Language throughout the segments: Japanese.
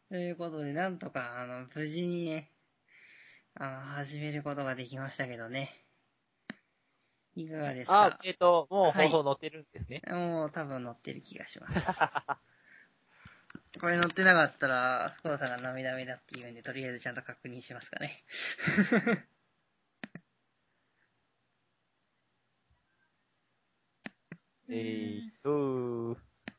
ということで、なんとか、無事にね、始めることができましたけどね。いかがですか？ もうはい。 放送載ってるんですね。 もう多分載ってる気がします。これ載ってなかったら、スコアさんが涙目だって言うんで、とりあえずちゃんと確認しますかね。 えーっと、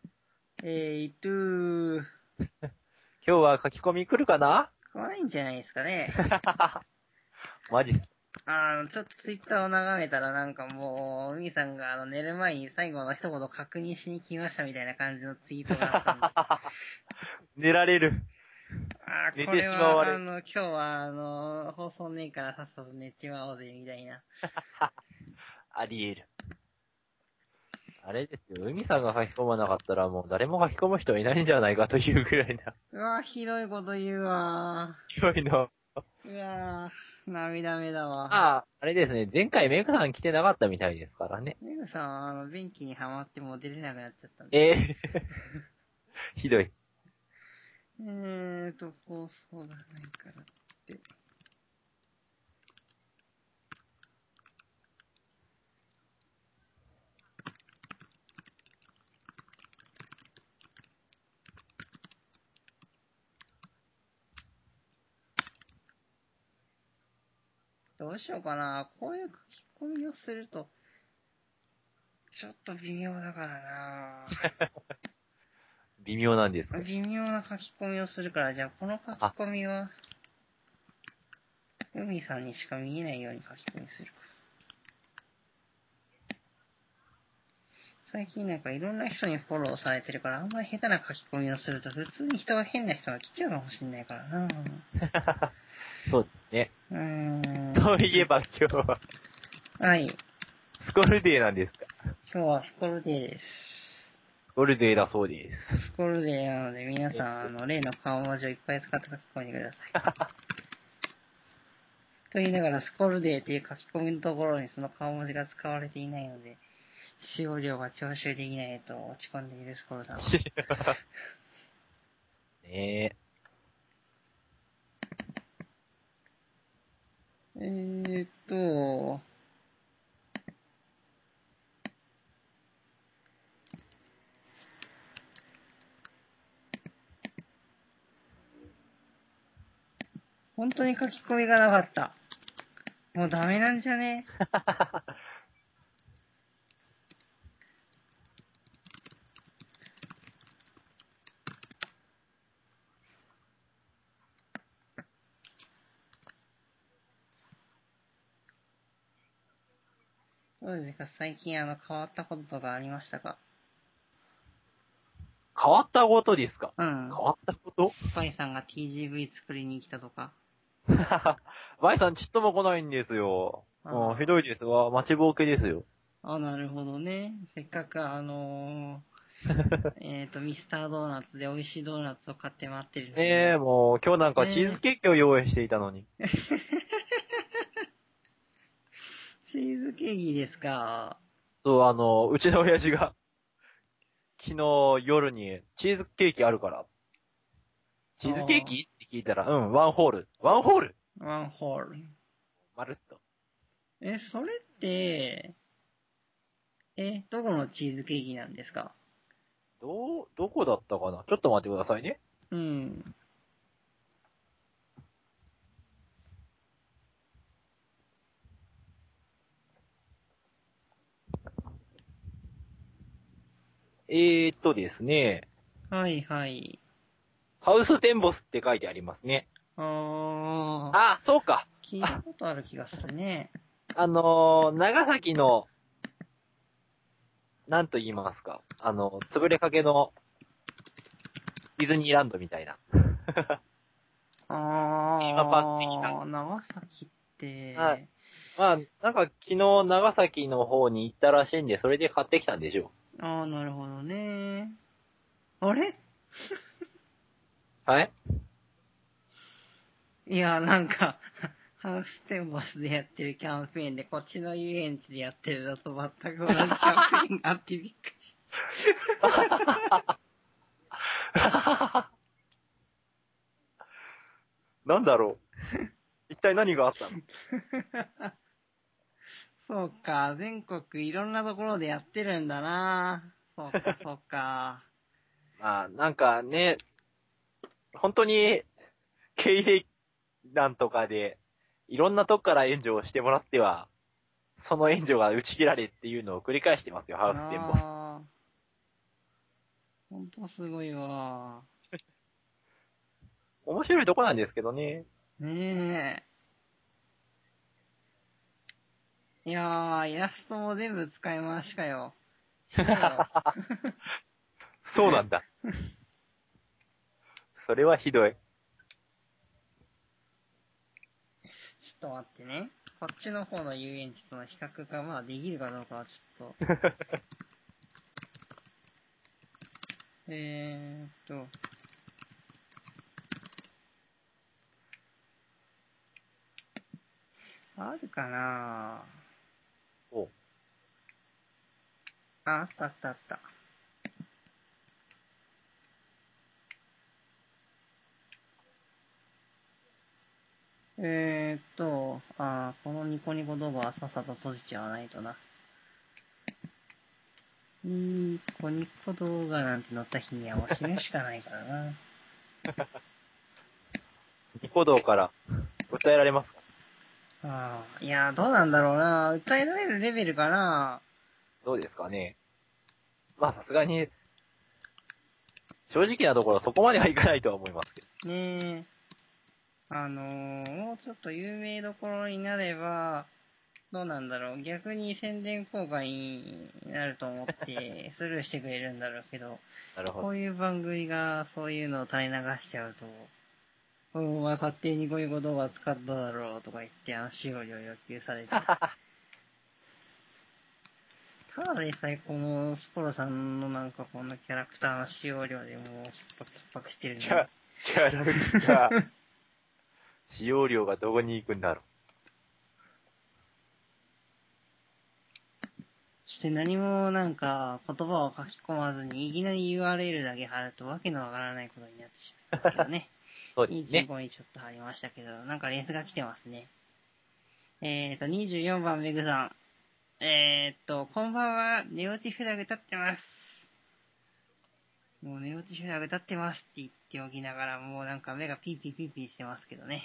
今今日は書き込み来るかな？ 怖いんじゃないですかね。 マジっす。 ちょっとツイッターを眺めたらなんかもう、海さんが寝る前に最後の一言確認しに来ましたみたいな感じのツイートがあったんで。 寝られる。寝これてしまわれる。 は今日は放送ねえからさっさと寝ちまおうぜ、みたいな。 あり得る。あれですよ、海さんが書き込まなかったらもう誰も書き込む人はいないんじゃないかというぐらいな。 うわひどいこと言うわ勢いの。 うわ涙目だわ。 あれですね、前回メイクさん来てなかったみたいですからね。 メグさんは便器にはまってもう出れなくなっちゃったんで。 ひどい。 放送がないからって。どうしようかな。こういう書き込みをすると、ちょっと微妙だからな。 微妙なんですか？ 微妙な書き込みをするから、じゃあこの書き込みは、海さんにしか見えないように書き込みするか。最近なんかいろんな人にフォローされてるから、あんまり下手な書き込みをすると、普通に変な人が来ちゃうかもしんないからな。 そうですね。そういえば今日は、 はい。 スコルデーなんですか？ 今日はスコルデーです。 スコルデーだそうです。 スコルデーなので、皆さん、例の顔文字をいっぱい使って書き込んでください。と言いながら、スコルデーっていう書き込みのところにその顔文字が使われていないので、使用量が徴収できないと落ち込んでいるスコルさん。 ね本当に書き込みがなかった。もうダメなんじゃね？どうですか？最近変わったこととかありましたか？ 変わったことですか？ うん。 変わったこと？ バイさんが TGV 作りに来たとか。 バイさんちっとも来ないんですよ。ひどいですわ。待ちぼうけですよ。 なるほどね。せっかくミスタードーナツで美味しいドーナツを買って待ってるのに。 ねえ、もう今日なんかチーズケーキを用意していたのに。 チーズケーキですか？ そう、うちの親父が、昨日夜にチーズケーキあるから。チーズケーキって聞いたら、ワンホール。ワンホールワンホール。 まるっと。 それって、どこのチーズケーキなんですか？ どこだったかな？ちょっと待ってくださいね。 うん。 ですね。 はいはい。 ハウステンボスって書いてありますね。そうか。 聞いたことある気がするね。 長崎の、なんと言いますか。潰れかけのディズニーランドみたいな。テーマパーク的な。 長崎っはい。 て、 まあ、なんか昨日長崎の方に行ったらしいんで、それで買ってきたんでしょなるほどね。あれう。はい。 いや、なんか、ハウステンボスでやってるキャンペーンで、こっちの遊園地でやってるのと全く同じキャンペーンがあってびっくりした。 なんだろう。一体何があったの？ そうか、全国いろんなところでやってるんだな。そうか、そうか。 まあ、なんかね、本当に、経営団とかで、いろんなとこから援助をしてもらっては、その援助が打ち切られっていうのを繰り返してますよ、ハウステンボス。 ああ。ほんとすごいわ。 面白いとこなんですけどね。 ねえ。いやー、イラストも全部使い回しかよ。死ねよ。 そうなんだ。それはひどい。 ちょっと待ってね。こっちの方の遊園地との比較がまあできるかどうかはちょっと。えーっと。あるかなおあ、あったあったあった。このニコニコ動画はさっさと閉じちゃわないとな。ニコニコ動画なんて載った日にはもう死ぬしかないからな。 ニコ動から訴えられますか？ ああ、いや、どうなんだろうな。訴えられるレベルかな。 どうですかね。まあさすがに、正直なところそこまではいかないとは思いますけど。 ねえ。もうちょっと有名どころになれば、どうなんだろう。逆に宣伝効果になると思ってスルーしてくれるんだろうけど、 なるほど。 こういう番組がそういうのを垂れ流しちゃうと、お前勝手にこういう動画使っただろうとか言って使用料要求されて。ただでさえこのスポロさんのなんかこんなキャラクターの使用料でもう逼迫してるのに。 キャラクター、使用料がどこに行くんだろそして何もなんか言葉を書き込まずにいきなり URL だけ貼るとわけのわからないことになってしまいますけどね。 う。そうですね。 25にちょっと貼りましたけど、なんかレースが来てますね。24番メグさん。こんばんは、寝落ちフラグ立ってます。もう寝落ちフラグ立ってますって言っておきながら、もうなんか目がピーピーピーピーしてますけどね。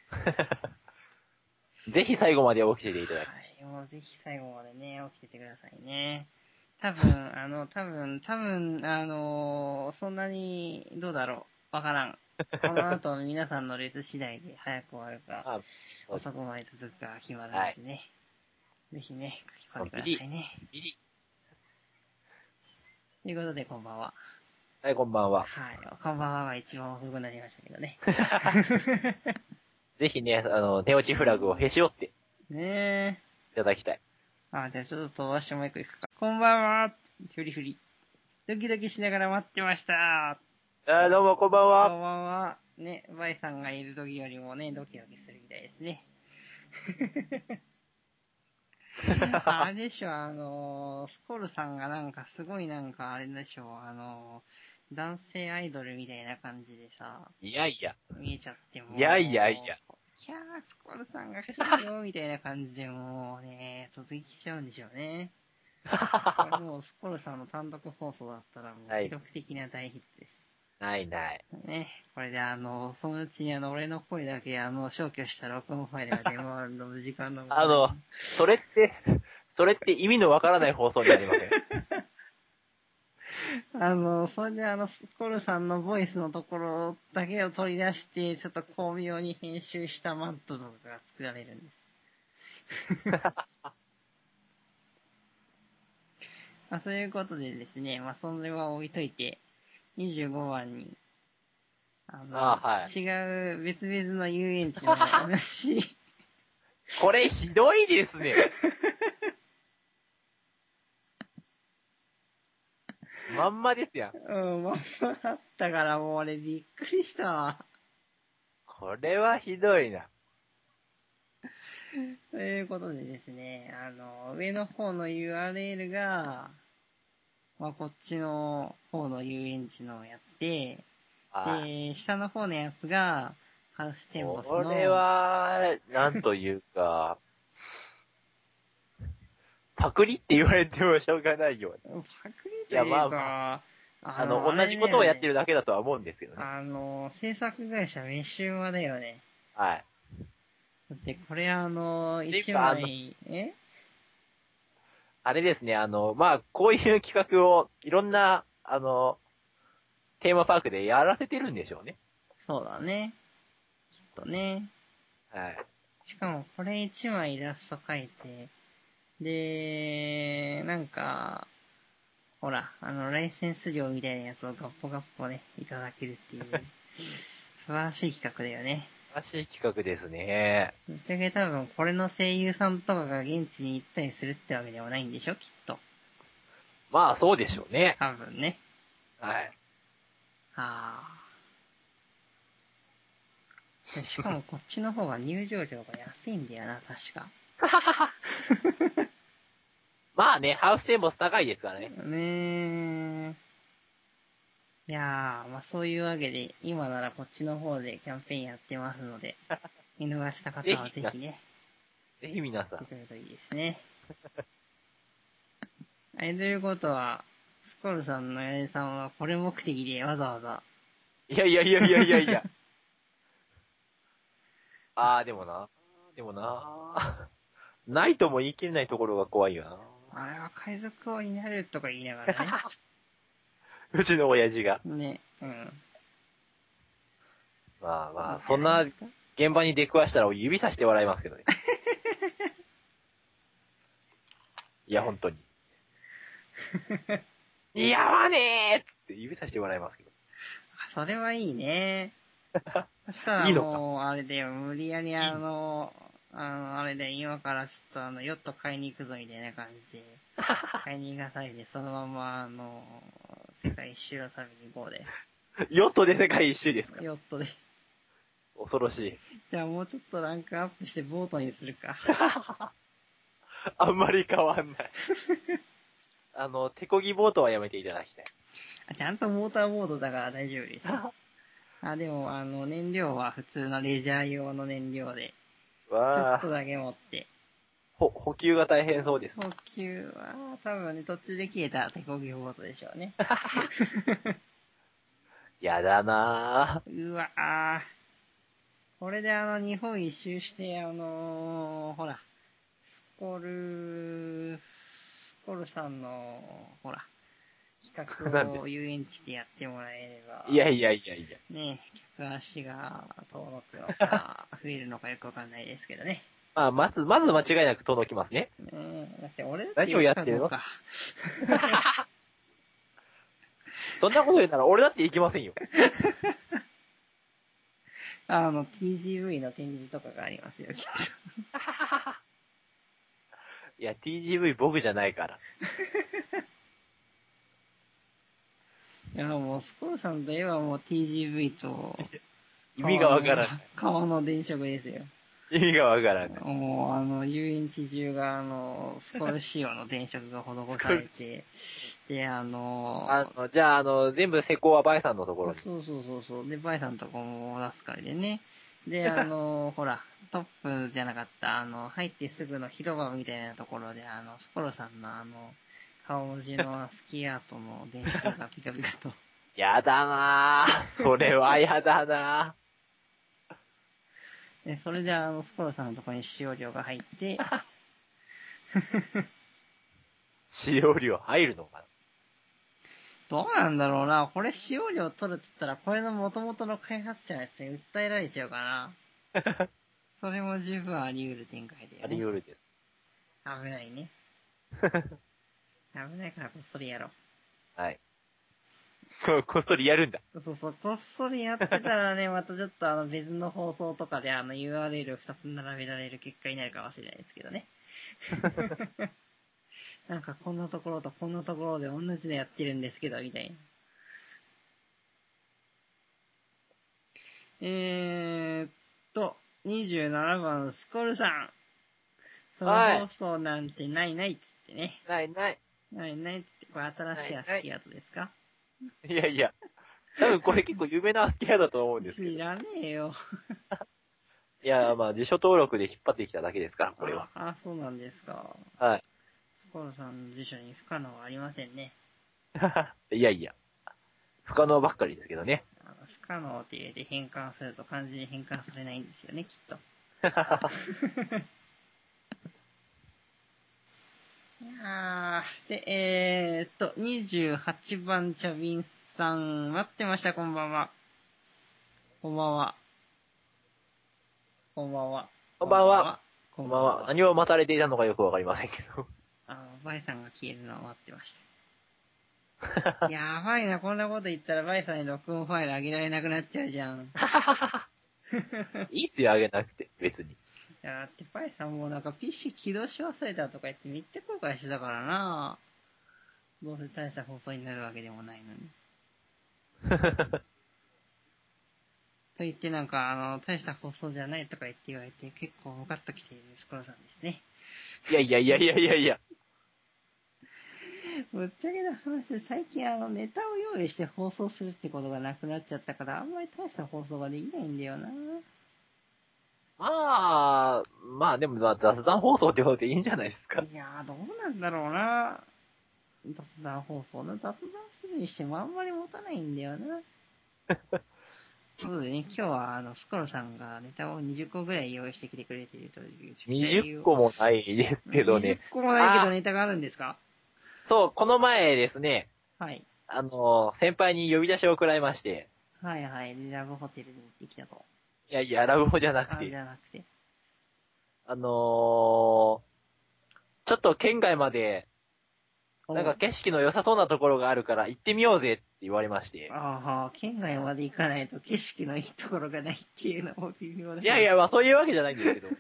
ぜひ最後まで起きてていただき。 はい、もうぜひ最後までね、起きててくださいね。多分、そんなに、どうだろう。わからん。この後皆さんのレース次第で早く終わるか、 あ、そうです遅くまで続くか決まるはい。 んでね。ぜひね、書き込んでくださいね。 ビリ。 ということで、こんばんは。 はい、こんばんは。 はい。こんばんはが一番遅くなりましたけどね。 ぜひね、寝落ちフラグをへし折ってねいただきたい。 じゃあちょっと飛ばしてもう一個いくか。こんばんは。フリフリ。ドキドキしながら待ってました。 どうもこんばんは。 こんばんは。ね、バイさんがいる時よりもね、ドキドキするみたいですね。あれでしょ、スコルさんがなんかすごいなんかあれでしょ、男性アイドルみたいな感じでさ、 いやいや。 見えちゃってもう、 いやいやいや。 キャー、スコルさんが来るよ、みたいな感じでもうね、突撃しちゃうんでしょうね。これもうスコルさんの単独放送だったらもうはい記録的な大ヒットです。 ないない。 ね、これでそのうちに俺の声だけ消去した録音ファイルが出回るの時間の問題。 それって意味のわからない放送になりません。 それでスコルさんのボイスのところだけを取り出して、ちょっと巧妙に編集したマットとかが作られるんです。そういうことでですね、それは置いといて、25番に、 はい。 違う別々の遊園地の話。 これひどいですね。まんまですやん。 まんまだったからもう俺びっくりしたわ。 これはひどいな。 ということでですね、上の方の URL が、こっちの方の遊園地のやつで、 はい。 下の方のやつが、 ハウステンボスの。 これは、なんというか、パクリって言われてもしょうがないよ。 パクリというか、 いやまあ同じことをやってるだけだとは思うんですけどね。 制作会社メシューマだよね。 はい。 だってこれ一か枚、 あれですね、まあ、こういう企画をいろんな、テーマパークでやらせてるんでしょうね。 そうだね。きっとね。 はい。 しかもこれ一枚イラスト描いて、で、なんか、ほら、ライセンス料みたいなやつをガッポガッポね、いただけるっていう、素晴らしい企画だよね。 らしい企画ですね。 ぶっちゃけ多分これの声優さんとかが現地に行ったりするってわけではないんでしょ、きっと。 まあ、そうでしょうね。 多分ね。 はい。 でしかもこっちの方が入場料が安いんだよな、確か。 まあね、ハウステンボス高いですからね。 ねえ。いやー、まあそういうわけで、今ならこっちの方でキャンペーンやってますので、見逃した方はぜひね、 ぜひ皆さん見てくれるといいですね。ということは、スコルさんの八重さんはこれ目的でわざわざ。 いやいやいやいやいやいや。でもな。ないとも言い切れないところが怖いよな。 あれは海賊王になるとか言いながらね。 うちの親父が。 ね、うん。 まあまあ、そんな現場に出くわしたら指さして笑いますけどね。いや、本当に。似合わねーって指さして笑いますけど。 それはいいね。そしたらいいのかもう、あれだよ、無理やりあれで今からちょっとヨット買いに行くぞみたいな感じで、買いに行かされて、そのまま世界一周の旅に行こうで。 ヨットで世界一周ですか？ ヨットで。 恐ろしい。 じゃあもうちょっとランクアップしてボートにするか。 あんまり変わんない。手漕ぎボートはやめていただきたい。 ちゃんとモーターボードだから大丈夫ですよ。でも燃料は普通のレジャー用の燃料で、ちょっとだけ持って。 補給が大変そうです。 補給は、多分ね、途中で消えた手漕ぎボートでしょうね。 やだなぁ。 うわこれで日本一周して、ほら、スコルさんの、ほら、企画を遊園地でやってもらえれば。 いや。 ね、客足が遠のくのか、増えるのかよくわかんないですけどね。 まず間違いなく届きますね。 だって俺だって何をやってるのか。 そんなこと言うなら俺だって行きませんよ。 TGV の展示とかがありますよ、きっと。 いや、TGV 僕じゃないから。 いや、もう、スコーさんといえばもう TGV と、 意味がわからない。 川の電飾ですよ。 意味がわからない。 もう、遊園地中が、スコール仕様の電飾が施されて、で、 じゃあ、全部施工はバイさんのところに。 そう。で、バイさんとこも出すからでね。で、ほら、トップじゃなかった、入ってすぐの広場みたいなところで、スコロさんの顔文字のスキーアートの電飾がピカピカと。 やだなぁ。それはやだなで、それでスコロさんのところに使用料が入って、 使用料入るのかな？ どうなんだろうな。これ使用料取るって言ったら、これの元々の開発者のやつに訴えられちゃうかな。それも十分あり得る展開だよね。 あり得るです。 危ないね。危ないからこっそりやろう。 はい。こっそりやるんだ。 そう、こっそりやってたらね、またちょっと別の放送とかでURL2 つ並べられる結果になるかもしれないですけどね。なんかこんなところとこんなところで同じのやってるんですけど、みたいな。27番スコルさん。その放送なんてないっつってね。 ない。 ないっつって、これ新しいやつですか？ いや。 多分これ結構有名なスケアだと思うんですけど。 知らねえよ。 いや、まあ辞書登録で引っ張ってきただけですから、これは。 あ、そうなんですか。 はい。 スコルさんの辞書に不可能はありませんね。 いやいや、不可能ばっかりですけどね。 不可能って入れて変換すると漢字に変換されないんですよね、きっと。いやー、で、28番チャビンさん、待ってました、こんばんは。こんばんは。こんばんは。 こんばんは。 ここんばんは。 んばんは。 何を待たれていたのかよくわかりませんけど。 バイさんが消えるのを待ってました。やばいな、こんなこと言ったらバイさんに録音ファイルあげられなくなっちゃうじゃん。 いいっすよ、あげなくて、別に。 いや、だってパイさんもなんか PC 起動し忘れたとか言ってめっちゃ後悔してたからな。どうせ大した放送になるわけでもないのに。と言ってなんか大した放送じゃないとか言われて結構ムカッときているスコロさんですね。 いやいやいやいやいやいや。 ぶっちゃけな話で最近ネタを用意して放送するってことがなくなっちゃったからあんまり大した放送ができないんだよな。 まあでも雑談放送ってことでいいんじゃないですか。 いやーどうなんだろうな。雑談放送の雑談するにしてもあんまり持たないんだよな。ということでね、今日はスコロさんがネタを20個ぐらい用意してきてくれているという 20個もないですけど 20 ね。 個もないけどネタがあるんですか？ そう、この前ですね、 はい。 先輩に呼び出しを食らいまして、 はいはい。でラブホテルに行ってきたと。 いやいや、ラブホじゃなくじて、 ゃなくて。 ちょっと県外まで、なんか景色の良さそうなところがあるから行ってみようぜって言われまして。 ああ、県外まで行かないと景色のいいところがないっていうのも微妙だ。 いやいや、まあそういうわけじゃないんですけど。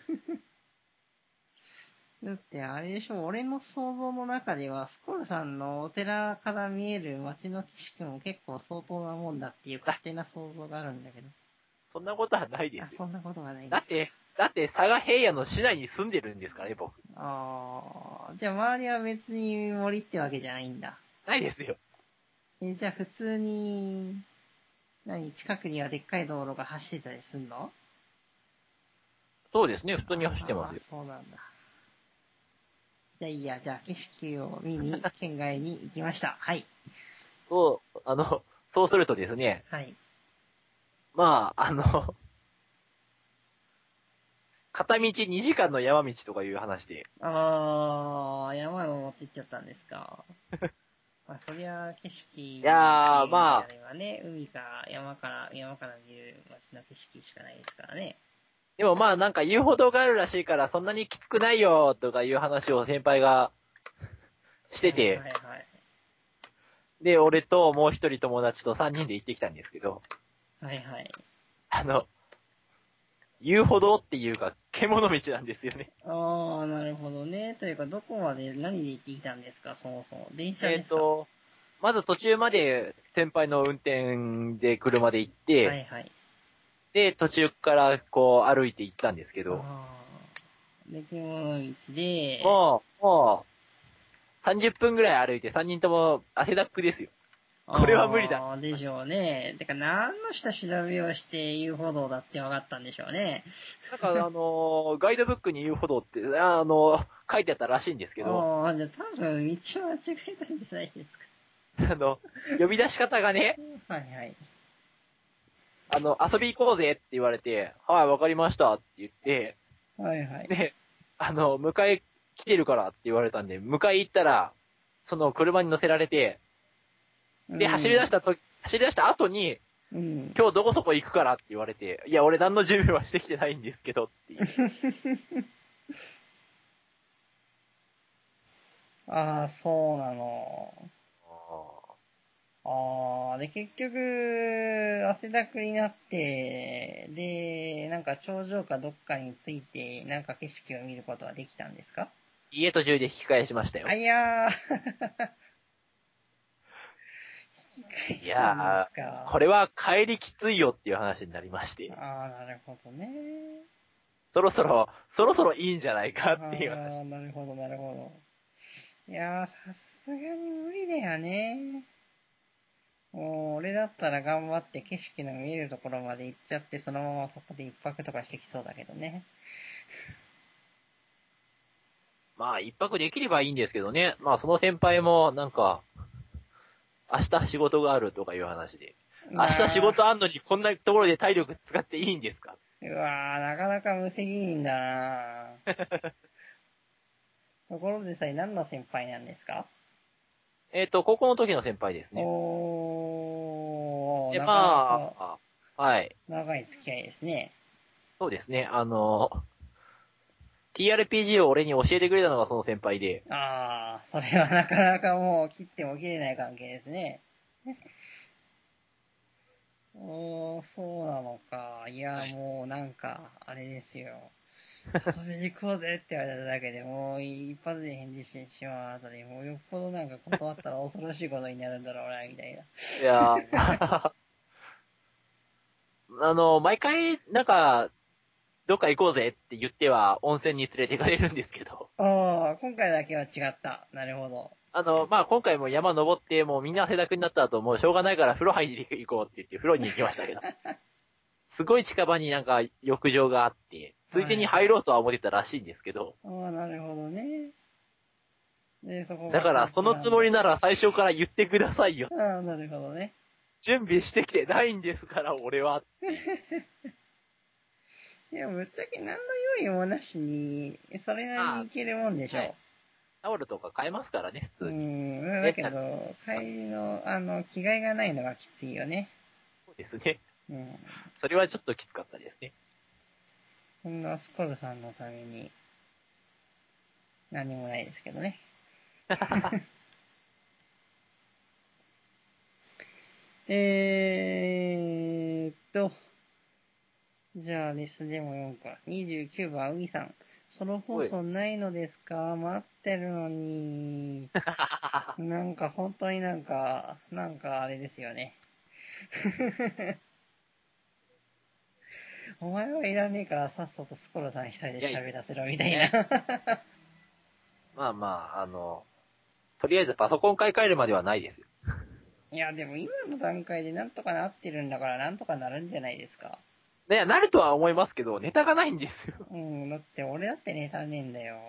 だってあれでしょ、俺の想像の中では、スコルさんのお寺から見える街の景色も結構相当なもんだっていう勝手な想像があるんだけど。 そんなことはないですよ。 そんなことがないんだ。 だって、佐賀平野の市内に住んでるんですからね、僕。 じゃあ周りは別に森ってわけじゃないんだ。 ないですよ。 じゃあ普通に、近くにはでっかい道路が走ってたりすんの？ そうですね、普通に走ってますよ。 そうなんだ。じゃあいいや、じゃあ景色を見に県外に行きました。はい。 そうするとですね、 はい。 まあ、片道2時間の山道とかいう話で。 山を持って行っちゃったんですか。まあ、そりゃ景色いやー、まあ、 あれはね、海か山から見る街の景色しかないですからね。 でもまあなんか遊歩道があるらしいからそんなにきつくないよとかいう話を先輩がしてて、 はいはい。 で、俺ともう一人友達と3人で行ってきたんですけど、 はいはい。 遊歩道っていうか、獣道なんですよね。 なるほどね。というか、どこまで何で行ってきたんですか、そもそも。電車ですか？ まず途中まで先輩の運転で車で行って、 はいはい。 で、途中からこう歩いて行ったんですけど、 で、獣道で、 もう、30分ぐらい歩いて3人とも汗だくですよ。これは無理だ。 でしょうね。てか、何の下調べをして遊歩道だって分かったんでしょうね。 なんかガイドブックに遊歩道って、書いてあったらしいんですけど、 じゃあ多分道を間違えたんじゃないですか。 呼び出し方がね、 はいはい。 遊び行こうぜって言われて、はい、わかりましたって言って、 はいはい。 で、迎え来てるからって言われたんで、迎え行ったら、その車に乗せられて、で、走り出した後に、 うん。 今日どこそこ行くからって言われて、いや、俺何の準備はしてきてないんですけどっていう。 そうなの。で、結局、汗だくになって、で、なんか頂上かどっかについて、なんか景色を見ることはできたんですか？ 家途中で引き返しましたよ。 いやー、引き返いしたんでやすか。 これは帰りきついよっていう話になりまして、 なるほどね。 そろそろいいんじゃないかっていう話。 なるほど、なるほど。いやー、さすがに無理だよね。 もう、俺だったら頑張って景色の見えるところまで行っちゃって、そのままそこで一泊とかしてきそうだけどね。 まあ、一泊できればいいんですけどね。まあ、その先輩も、なんか、明日仕事があるとかいう話で。明日仕なあ、 事あんのにこんなところで体力使っていいんですか？ うわぁ、なかなか無責任だなぁ。ところでさえ何の先輩なんですか？ 高校の時の先輩ですね。で、 なかなかまあ、はい。 長い付き合いですね。 そうですね。TRPG を俺に教えてくれたのがその先輩で。 ああ、それはなかなかもう切っても切れない関係ですね。そうなのか。いや、 はい。 もうなんか、あれですよ。遊びに行こうぜって言われただけでもう一発で返事してしまうあたり、もうよっぽどなんか断ったら恐ろしいことになるんだろうな、みたいな。 いやー毎回、なんか、どっか行こうぜって言っては温泉に連れて行かれるんですけど。 ああ、今回だけは違った。なるほど。 まあ、今回も山登って、もうみんな汗だくになった後、もうしょうがないから風呂入りに行こうって言って風呂に行きましたけど。すごい近場になんか浴場があって、ついでに入はいはい。 ろうとは思ってたらしいんですけど。 ああ、なるほどね。で、そこがソーだから、そのつもりプランド。 なら最初から言ってくださいよ。 ああ、なるほどね。 準備してきてないんですから、俺はっていう。 いや、ぶっちゃけ何の用意もなしに、それなりにまいけるもんでしあ、はょ。 い。タオルとか買えますからね、普通に。 だレンタル。 けど、帰りの、着替えがないのがきついよね。 そうですね。 うん。 それはちょっときつかったですね。 そんなスコルさんのために何もないですけどね。じゃあレスでも読むか。29番、海さん。ソロ放おい。 送ないのですか？待ってるのに。なんか本当になんかあれですよね。お前はいらねえからさっさとスコロさん一人でいやいや。 喋らせろみたいな。 ね。まあまあ、とりあえずパソコン買い替えるまではないですよ。 いや、でも今の段階でなんとかなってるんだからなんとかなるんじゃないですか。 ね、なるとは思いますけど、ネタがないんですよ。 うん、だって俺だってネタねえんだよ。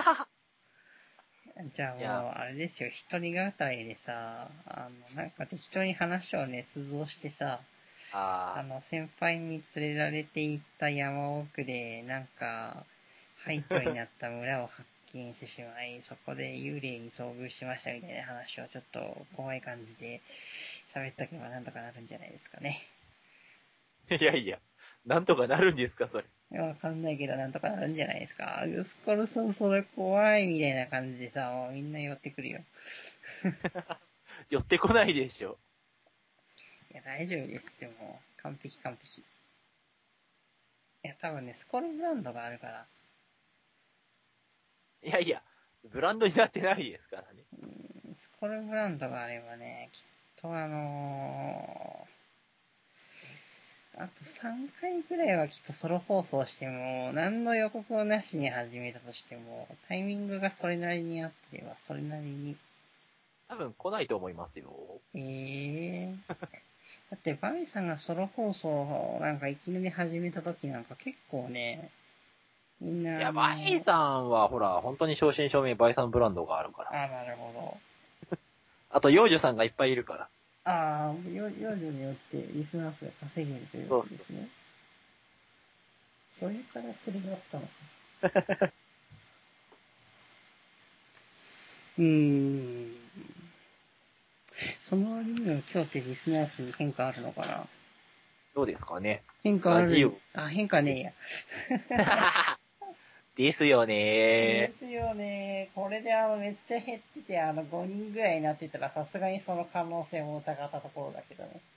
じゃあいや、 もう、あれですよ、一人語りでさ、なんか適当に話を捏造してさ、 あ先輩に連れられて行った山奥で、なんか、廃墟になった村を発見してしまい、そこで幽霊に遭遇しましたみたいな話をちょっと怖い感じで喋っとけばなんとかなるんじゃないですかね。 いやいや、なんとかなるんですか、それ。 わかんないけどなんとかなるんじゃないですか。スコルさんそれ怖いみたいな感じでさ、もうみんな寄ってくるよ。 寄ってこないでしょ。 いや、大丈夫ですってもう、完璧完璧。いや、多分ね、スコールブランドがあるから、 いやいや、ブランドになってないですからね。 スコールブランドがあればね、きっとあと3回ぐらいはきっとソロ放送しても、何の予告なしに始めたとしても、タイミングがそれなりにあってれば、それなりに、 多分来ないと思いますよ。 だってバイさんがソロ放送をなんかいきなり始めた時なんか結構ね、みんないや、バイさんはほら、本当に正真正銘バイさんブランドがあるから。 なるほど。 あと、幼女さんがいっぱいいるから。 幼女によってリスナー数が稼げるというわそうそけですね。それからそれがあったのか。 う。 うーん。その割には今日ってリスナー数に変化あるのかな？ どうですかね。 変化ある、 ラジオ。 変化ねえや。 ですよねですよね。これでめっちゃ減ってて、5人ぐらいになってたら、さすがにその可能性も疑ったところだけどね。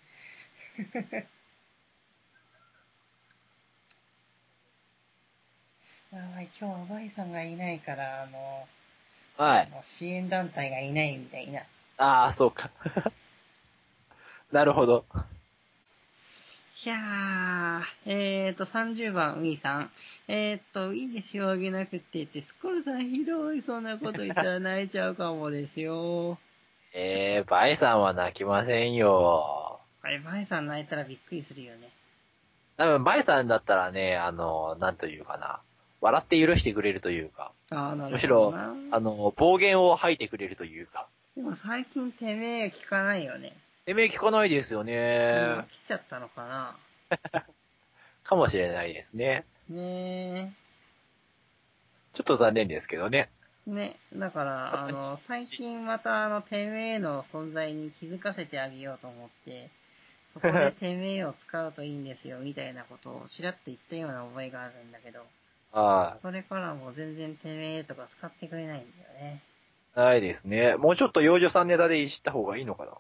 今日はバイさんがいないから、 はい。 支援団体がいないみたいな。 ああ、そうか。なるほど。 いや30番、ウィさん。いいですよ、あげなくって言って、スコルさんひどい、そんなこと言ったら泣いちゃうかもですよ。 バイさんは泣きませんよ。 あれ、バイさん泣いたらびっくりするよね。 多分、バイさんだったらね、なんというかな。笑って許してくれるというか。 ああ、なるむしろ、 ほどな。 暴言を吐いてくれるというか。 でも最近てめえ聞かないよね。 てめえ聞かないですよもうね。 飽きちゃったのかな。 かもしれないですね。 ねちょっと残念ですけどね。 え。ね。だから、最近またてめえの存在に気づかせてあげようと思って、そこでてめえを使うといいんですよ、みたいなことをちらっと言ったような覚えがあるんだけど、 はそれからも全然てめえとか使ってくれないんだよね。 い。ないですね。もうちょっと幼女さんネタでいじった方がいいのかな。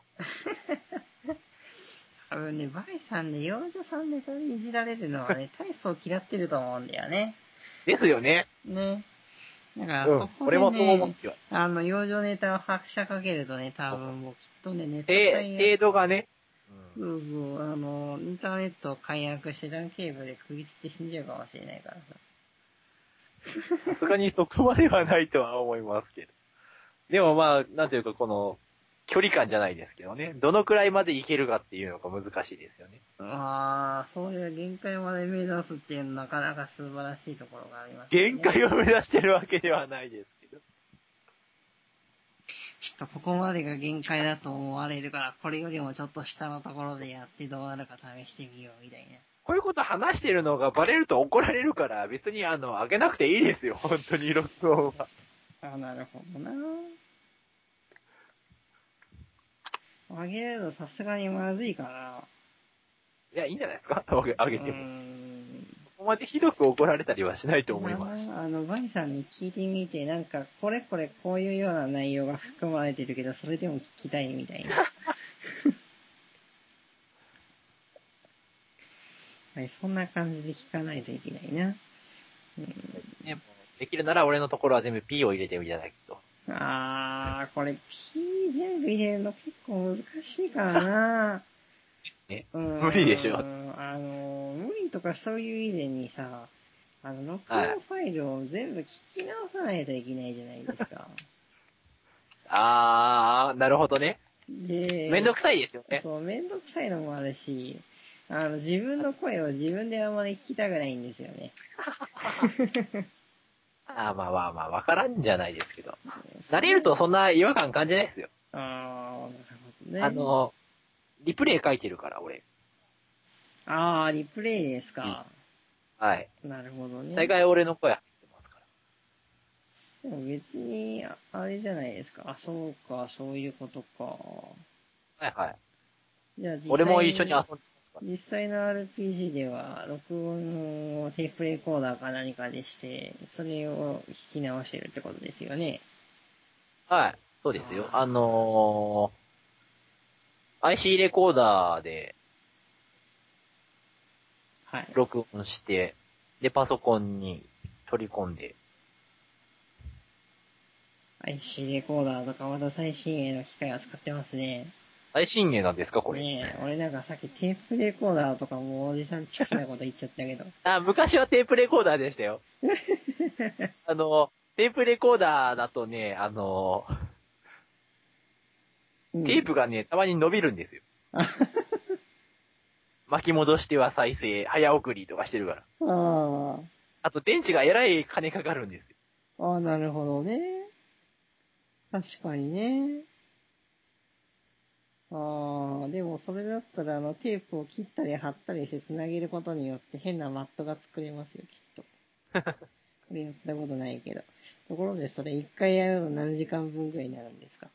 多分ね、バイさんで幼女さんネタでいじられるのはね、大層嫌ってると思うんだよね。 ですよね。 ね。だからうん。 そこで俺もそう思っね、 ては。 幼女ネタを拍車かけるとね、多分もうきっとね、ネット解約、 程度がね。 そうそう、インターネットを解約してダンケーブルで首つって死んじゃうかもしれないからさ。 さすがにそこまではないとは思いますけど。でもまあ、なんていうかこの、距離感じゃないですけどね。どのくらいまでいけるかっていうのが難しいですよね。 まあ、そういう限界まで目指すっていうのはなかなか素晴らしいところがありますね。 限界を目指してるわけではないですけど。 ちょっとここまでが限界だと思われるから、これよりもちょっと下のところでやってどうなるか試してみようみたいな。 こういうこと話してるのがバレると怒られるから、別にあげなくていいですよ。本当に録音は。 あ、なるほどな。あげるとさすがにまずいかな。 いや、いいんじゃないですかあげても。ここまでひどく怒られたりはしないと思いますし。 バイさんに聞いてみて、なんか、これこういうような内容が含まれてるけど、それでも聞きたいみたいな。はい、そんな感じで聞かないといけないな。 ね、もうできるなら俺のところは全部 P を入れてみただけと。 これ P 全部入れるの結構難しいからな。 ね。無理でしょ。 無理とかそういう以前にさ、録はい音ファイルを全部聞き直さないといけないじゃないですか。 なるほどね。 で、 めんどくさいですよね。 そう、めんどくさいのもあるし、自分の声を自分であんまり聞きたくないんですよね。 まあまあまあ、わからんじゃないですけど。慣れるとそんな違和感感じないですよ。 なるほどね。 リプレイ書いてるから、俺。 リプレイですか。 はい。 なるほどね。 大概俺の声入ってますかでも別に、あれじゃないですか。そうか、そういうことか。 ら。はいはい。 じゃあ俺も一緒に遊んでますから。 実際の RPG では、録音をテープレコーダーか何かでして、それを聞き直してるってことですよね。 はい。そうですよ。IC レコーダーではい。 録音して、で、パソコンに取り込んで。 IC レコーダーとかまた最新鋭の機械を使ってますね。 最新鋭なんですか、これ。 ねえ、俺なんかさっきテープレコーダーとかもおじさんチックなこと言っちゃったけど。 昔はテープレコーダーでしたよ。テープレコーダーだとね、テープがね、たまに伸びるんですよ。巻き戻しては再生、早送りとかしてるから。 ああと電池がえらい金かかるんですよ。 なるほどね。確かにね。でもそれだったらテープを切ったり貼ったりして繋げることによって変なマットが作れますよ、きっと。これやったことないけど。ところでそれ一回やると何時間分くらいになるんですか？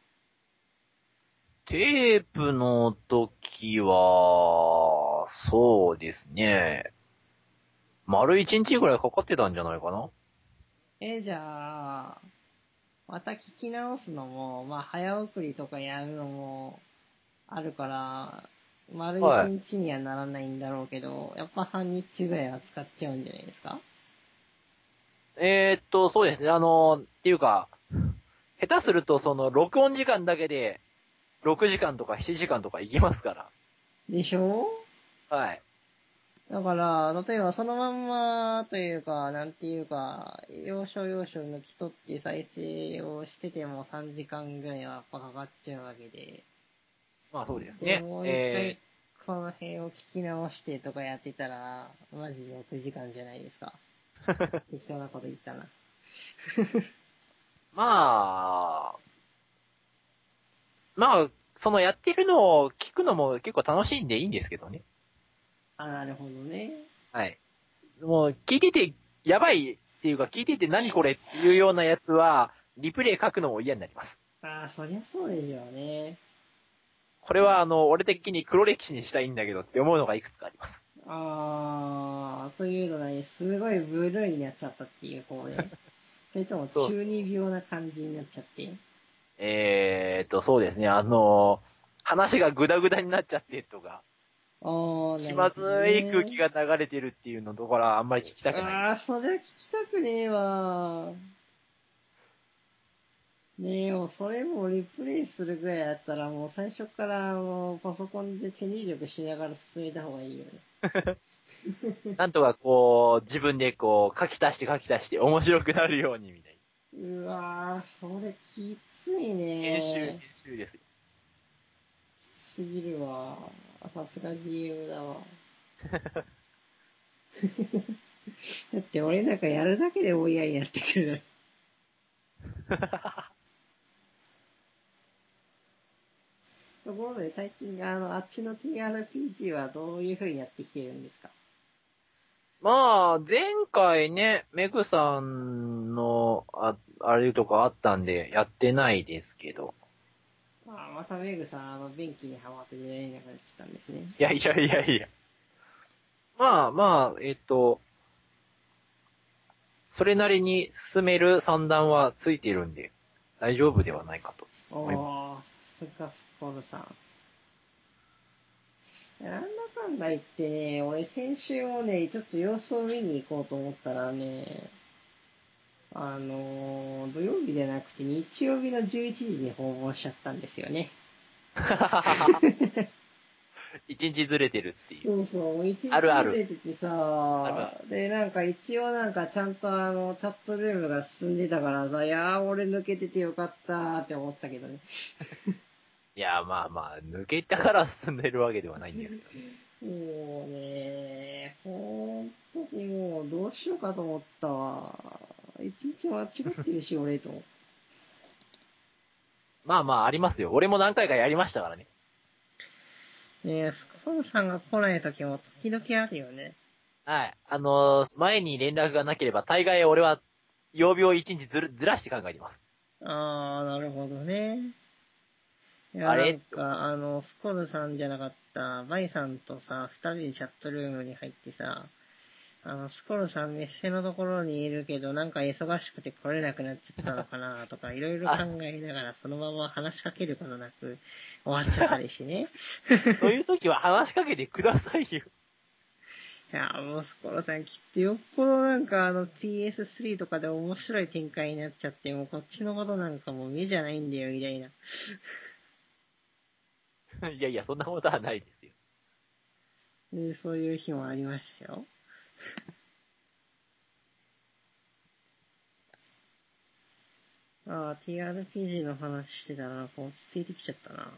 テープの時は、そうですね。丸一日ぐらいかかってたんじゃないかな。 じゃあ、また聞き直すのも、まあ早送りとかやるのもあるから、丸一はい。 日にはならないんだろうけど、やっぱ半日ぐらいは使っちゃうんじゃないですか？ そうですね。っていうか、下手するとその録音時間だけで6時間とか7時間とかいきますから。 でしょ？ はい。 だから、例えばそのまんまというか、なんていうか、要所要所抜き取って再生をしてても3時間ぐらいはやっぱかかっちゃうわけで。 まあそうですで、 ね。 もう一回この辺を聞き直してとかやってたら、マジで6時間じゃないですか。適当なこと言ったな。 まあ、まあ、そのやってるのを聞くのも結構楽しいんでいいんですけどね。 あ、なるほどね。 はい。もう聞いててやばいっていうか聞いてて何これっていうようなやつは、リプレイ書くのも嫌になります。 ああ、そりゃそうでしょうね。 これは俺的に黒歴史にしたいんだけどって思うのがいくつかあります。 ああ、というのはね、すごいブルーになっちゃったっていう方で、それともそう。 中二病な感じになっちゃって。 そうですね。話がグダグダになっちゃってとか、 ああ、な気まずるほどい空気ね。 が流れてるっていうのところはあんまり聞きたくない。 ああ、それは聞きたくねえわ。ねえ、もうそれもリプレイするぐらいだったら、もう最初からパソコンで手入力しながら進めた方がいいよね。 なんとかこう、自分でこう、書き足して面白くなるようにみたいうわぁ、それきついな。編ね。 集ですよ。 きつすぎるわ。さすが GM だわ。だって俺なんかやるだけでも嫌になってくる。ところで最近あっちの TRPG はどういう風にやってきてるんですか？ まあ、前回ね、メグさんの、あれとかあったんで、やってないですけど。 あ、またメグさん便器にはまって出られなくなっちゃったんですね。 いやいやいやいや。まあまあ、それなりに進める算段はついているんで、大丈夫ではないかと思います。 おー、さすがスコルさん。なんだかんだ言ってね、俺先週もね、ちょっと様子を見に行こうと思ったらね、土曜日じゃなくて日曜日の11時に訪問しちゃったんですよね。 一日ずれてるっていう。 そうそう、一日あるある。 ずれててあるある。 さ、で、なんか一応なんかちゃんとチャットルームが進んでたからさ、いやー俺抜けててよかったーって思ったけどね。 いや、まあまあ、抜けたから進んでるわけではないんですけどね。 もうね、本当にもうどうしようかと思ったわ。一日間違ってるし、俺と。 まあまあ、ありますよ。俺も何回かやりましたからね。 ねえ、スコールさんが来ない時も時々あるよね。 はい。前に連絡がなければ、大概俺は、曜日を一日ずらして考えてます。 あー、なるほどね。いや、 あれスコルさんじゃなかった、バイさんとさ、二人でチャットルームに入ってさ、スコルさんメッセのところにいるけど、なんか忙しくて来れなくなっちゃったのかなとか、いろいろ考あ、 えながら、そのまま話しかけることなく終わっちゃったりしね。 そういう時は話しかけてくださいよ。 いや、もうスコルさんきっとよっぽどなんかPS3 とかで面白い展開になっちゃって、もうこっちのことなんかもう目じゃないんだよ、みたいな。 いやいや、そんなことはないですよ。 で、そういう日もありましたよ。ああ、TRPG の話してたらなんか落ち着いてきちゃったな。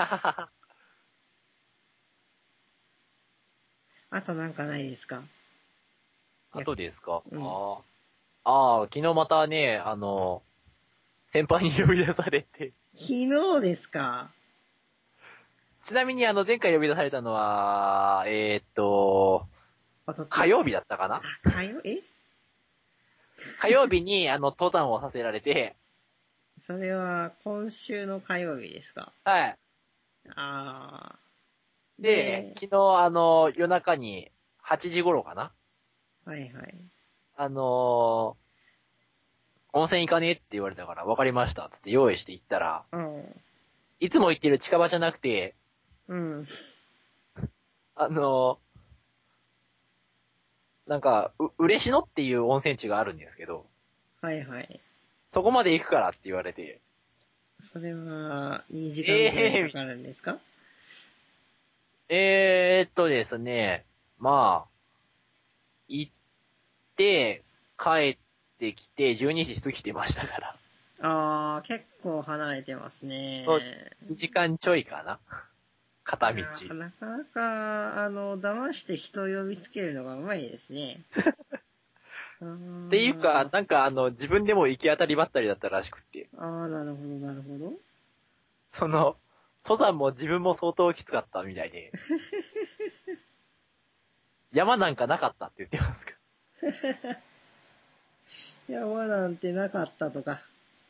あとなんかないですか？いや、 あとですか？ うん。 昨日またね、先輩に呼び出されて。 昨日ですか？ ちなみに前回呼び出されたのは、 おとつい。 火曜日だったかな。 あ、え火曜日に登山をさせられて、 それは今週の火曜日ですか？ はい。 あー。 で、 で、 昨日夜中に8時頃かな。 はいはい。 あの温泉行かねえって言われたから、わかりましたって用意して行ったら、 うん。 いつも行ってる近場じゃなくて、 うん。 あのなんか、嬉野っていう温泉地があるんですけど、 はいはい。 そこまで行くからって言われて、 それは2時間ぐらいかえかるんですか？ ですね、まあ、 行って、帰ってきて、12時過ぎてましたから。 あー、結構離れてますね。 そう2時間ちょいかな。片道。 いやなかなか、騙して人を呼びつけるのがうまいですね。 っていうか、なんか自分でも行き当たりばったりだったらしくって。 なるほど、なるほど。 登山も自分も相当きつかったみたいで。山なんかなかったって言ってますか山なんてなかったとか。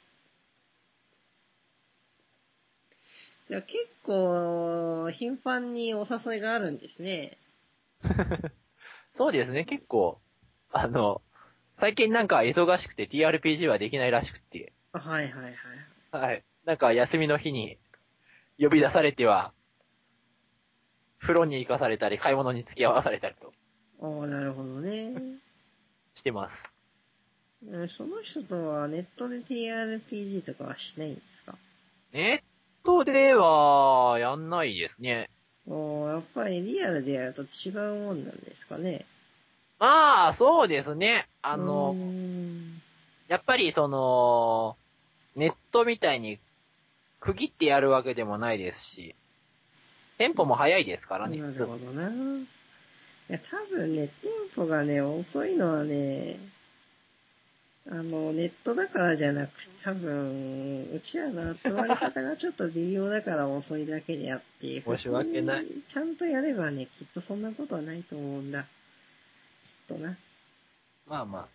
じゃあ結構、頻繁にお誘いがあるんですね。 ら。そうですね、結構、最近なんか忙しくて TRPG はできないらしくって。 はいはいはい。 はい。なんか休みの日に呼び出されては、風呂に行かされたり、買い物に付き合わされたりとなるほどね。 してます。 その人とはネットで TRPG とかはしないんですか？ ネットでは、やんないですね。 やっぱりリアルでやると違うもんなんですかね。 まあ、そうですね。 うーん。 やっぱりネットみたいに区切ってやるわけでもないですし、テンポも速いですからね。 なるほどな。いや、多分ね、テンポがね、遅いのはね、ネットだからじゃなく、多分、うちらの集まり方がちょっと微妙だから遅いだけであって、普申し通訳ない。 にちゃんとやればね、きっとそんなことはないと思うんだ。きっとな。 まあま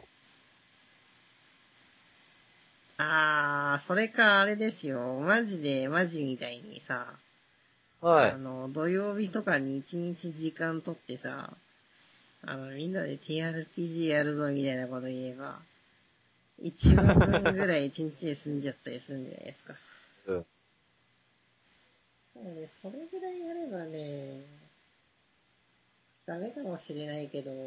それかあれですよ。マジみたいにさ、 あ。はい。 土曜日とかに一日時間取ってさ、みんなで TRPG やるぞみたいなこと言えば、1話分ぐらい一日で済んじゃったりするんじゃないですか。 うん。 それぐらいやればね、ダメかもしれないけど、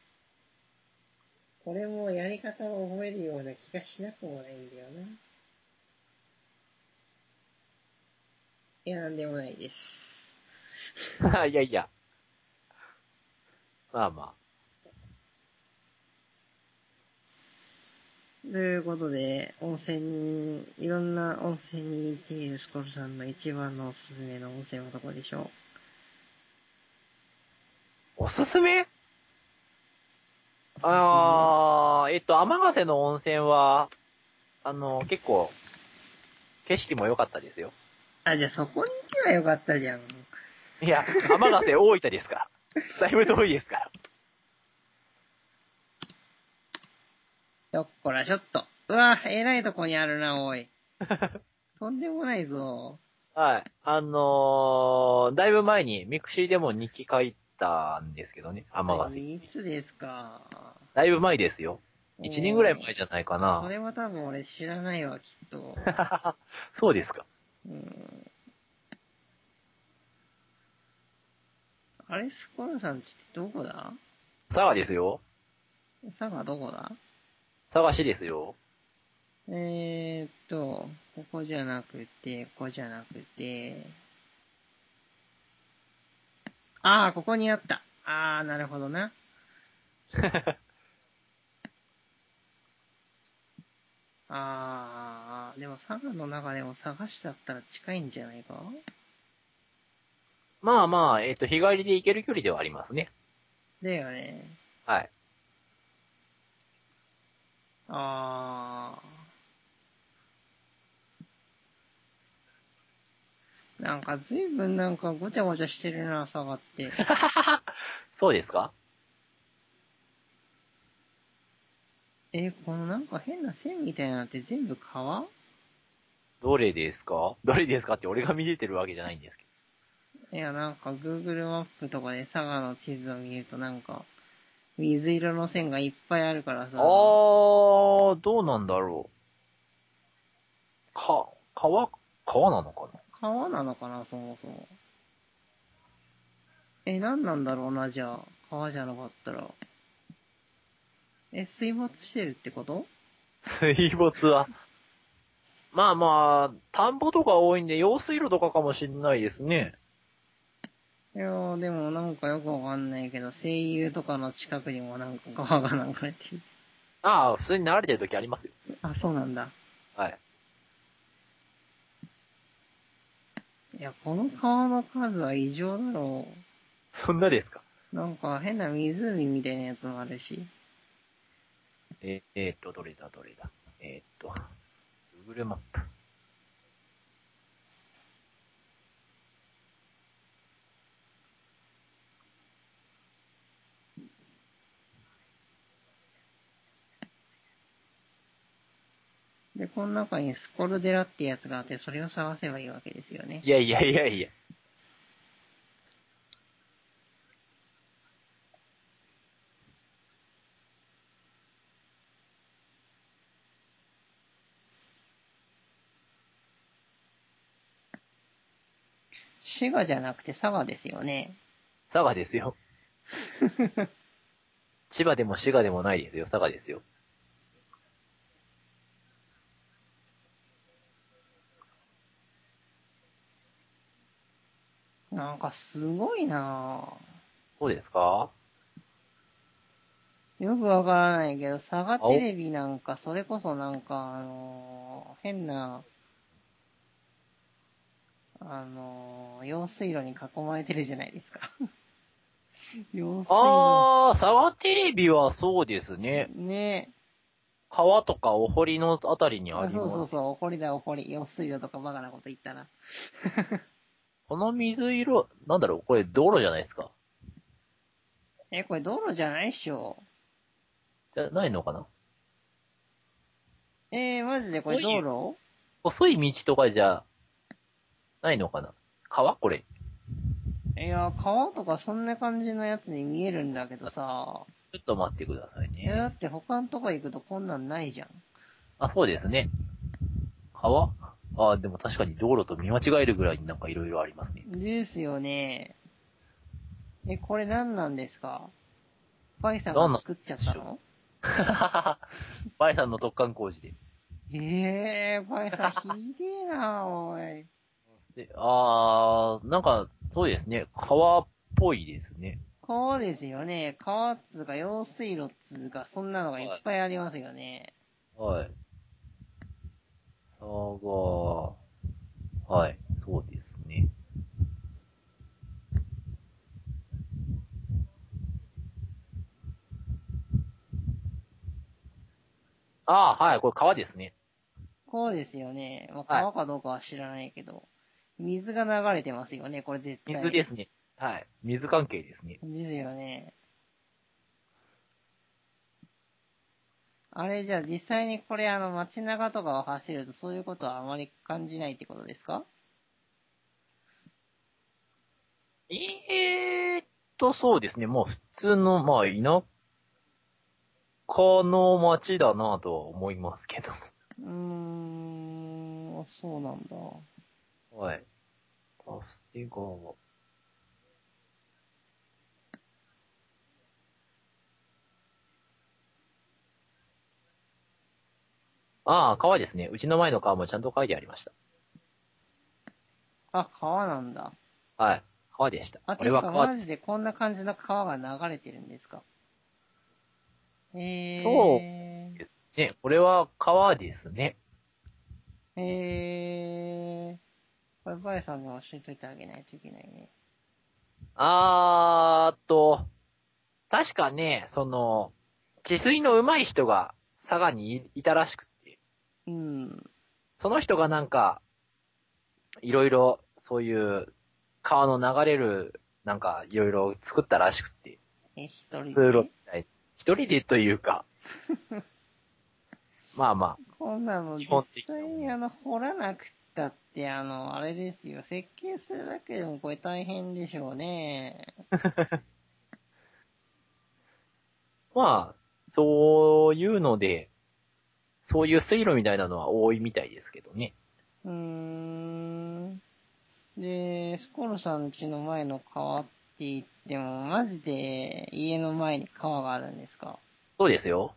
これもやり方を覚えるような気がしなくもないんだよな。いや、なんでもないです。 いやいや。まあまということで、いろんな温泉に似ているスコルさんの一番のおすすめの温泉はどこでしょあ。おすすめう？おすすめ。 天ヶ瀬の温泉は、結構、景色も良かったですよ。 じゃあそこに行けばよかったじゃん。 いや、天ヶ瀬大分ですから。だいぶ遠いですから。 よっこらちょっと。うわ、えらいとこにあるな、おい。とんでもないぞ。 はい。だいぶ前にミクシーでも日記書いたんですけどね、 それ天ヶ瀬。 いつですか？ だいぶ前ですよ。1年ぐらい前じゃないかな。 それは多分俺知らないわ、きっと。 そうですか。 うん。あれ、スコルさんちってどこだ？ 佐賀ですよ。 佐賀どこだ？ 佐賀市ですよ。 ここじゃなくて、ここじゃなくて、ここにあった。なるほどな。でも佐賀の中でも佐賀市だったら近いんじゃないか？ まあまあ、日帰りで行ける距離ではありますね。 だよね。 はい。 あなんか随分なんかごちゃごちゃしてるな、佐賀って。 そうですか？ このなんか変な線みたいなのって全部川？ どれですかって俺が見れてるわけじゃないんですけいや、なんか Google マップとかで佐賀の地図を見るとなんか、水色の線がいっぱいあるからさ、 どうなんだろう。川なのかな？ 川なのかな、そもそも。何なんだろうな、じゃあ。川じゃなかったら。水没してるってこと？ 水没は。まあまあ、田んぼとか多いんで、用水路とかかもしんないですね。 いやー、でもなんかよくわかんないけど、声優とかの近くにもなんか川が流れてる。 ああ、普通に流れてる時ありますよ。 あ、そうなんだ。 はい。 いや、この川の数は異常だろそんなですか。 う。なんか変な湖みたいなやつもあるし。 どれだ。Google マップ。 で、この中にスコルデラってやつがあって、それを探せばいいわけですよね。 いやいやいやいや。 滋賀じゃなくて佐賀ですよね。 佐賀ですよ。千葉でも滋賀でもないですよ。佐賀ですよ。 なんかすごいなそうですか？ ぁ。よくわからないけど、佐賀テ青、 レビなんか、それこそなんか、変な、用水路に囲まれてるじゃないですか。用水路。 佐賀テレビはそうですね。 ね川とかお堀のあたりにああ、 ります。 そうそうそう、お堀だ、お堀。用水路とかバカなこと言ったら。 この水色、なんだろう、これ道路じゃないですか。 これ道路じゃないっしょ。 じゃないのかな？ マジでこれ道路細い道とかじゃないのかな？川これ。 いや、川とかそんな感じのやつに見えるんだけどさ。 ちょっと待ってくださいだね。 って他のとこ行くとこんなんないじゃん。 あ、そうですね。川でも確かに道路と見間違えるぐらいになんかいろいろありますね。 ですよね。これ何なんですか？パイさんなんなんが作っちゃっでしょう。 たの？ バイさんの突貫工事で。 パイさんひでえな、おい。 で、なんか、そうですね。川っぽいですね。 川ですよね。川っつうか用水路っつうか、そんなのがいっはい。 ぱいありますよね。 はい。佐賀、はい。そうですね。はい。これ川ですね。 川ですよね。まあ、 はい。 川かどうかは知らないけど。水が流れてますよね、これ絶対。 水ですね。はい。水関係ですね。 ですよね。あれじゃあ実際にこれ街中とかを走るとそういうことはあまり感じないってことですか？ そうですね。もう普通の、まあ、田舎の町だなとは思いますけど。 そうなんだ。 はい。タフセ川。川ですね。うちの前の川もちゃんと書いてありましあ、川なんだ。 た。はい。川でした。 あ、 こていうかれは川です。 マジでこんな感じの川が流れてるんですか？ そうですね。これは川ですね。 これバイさんに教えといてあげないといけないね。 あーっと、確かね、治水の上手い人が佐賀にいたらしくって、 うん。 その人がなんか、いろいろ、そういう川の流れる、なんか、いろいろ作ったらしくて、 一人通路みでたい。一人でというか、まあまあ、 こんなの実基本的際になもの。 掘らなくったってあれですよ。設計するだけでもこれ大変でしょうね。 まあ、そういうので、そういう水路みたいなのは多いみたいですけどね。 うーん。で、スコルさん家の前の川って言っても、マジで家の前に川があるんですか？ そうですよ。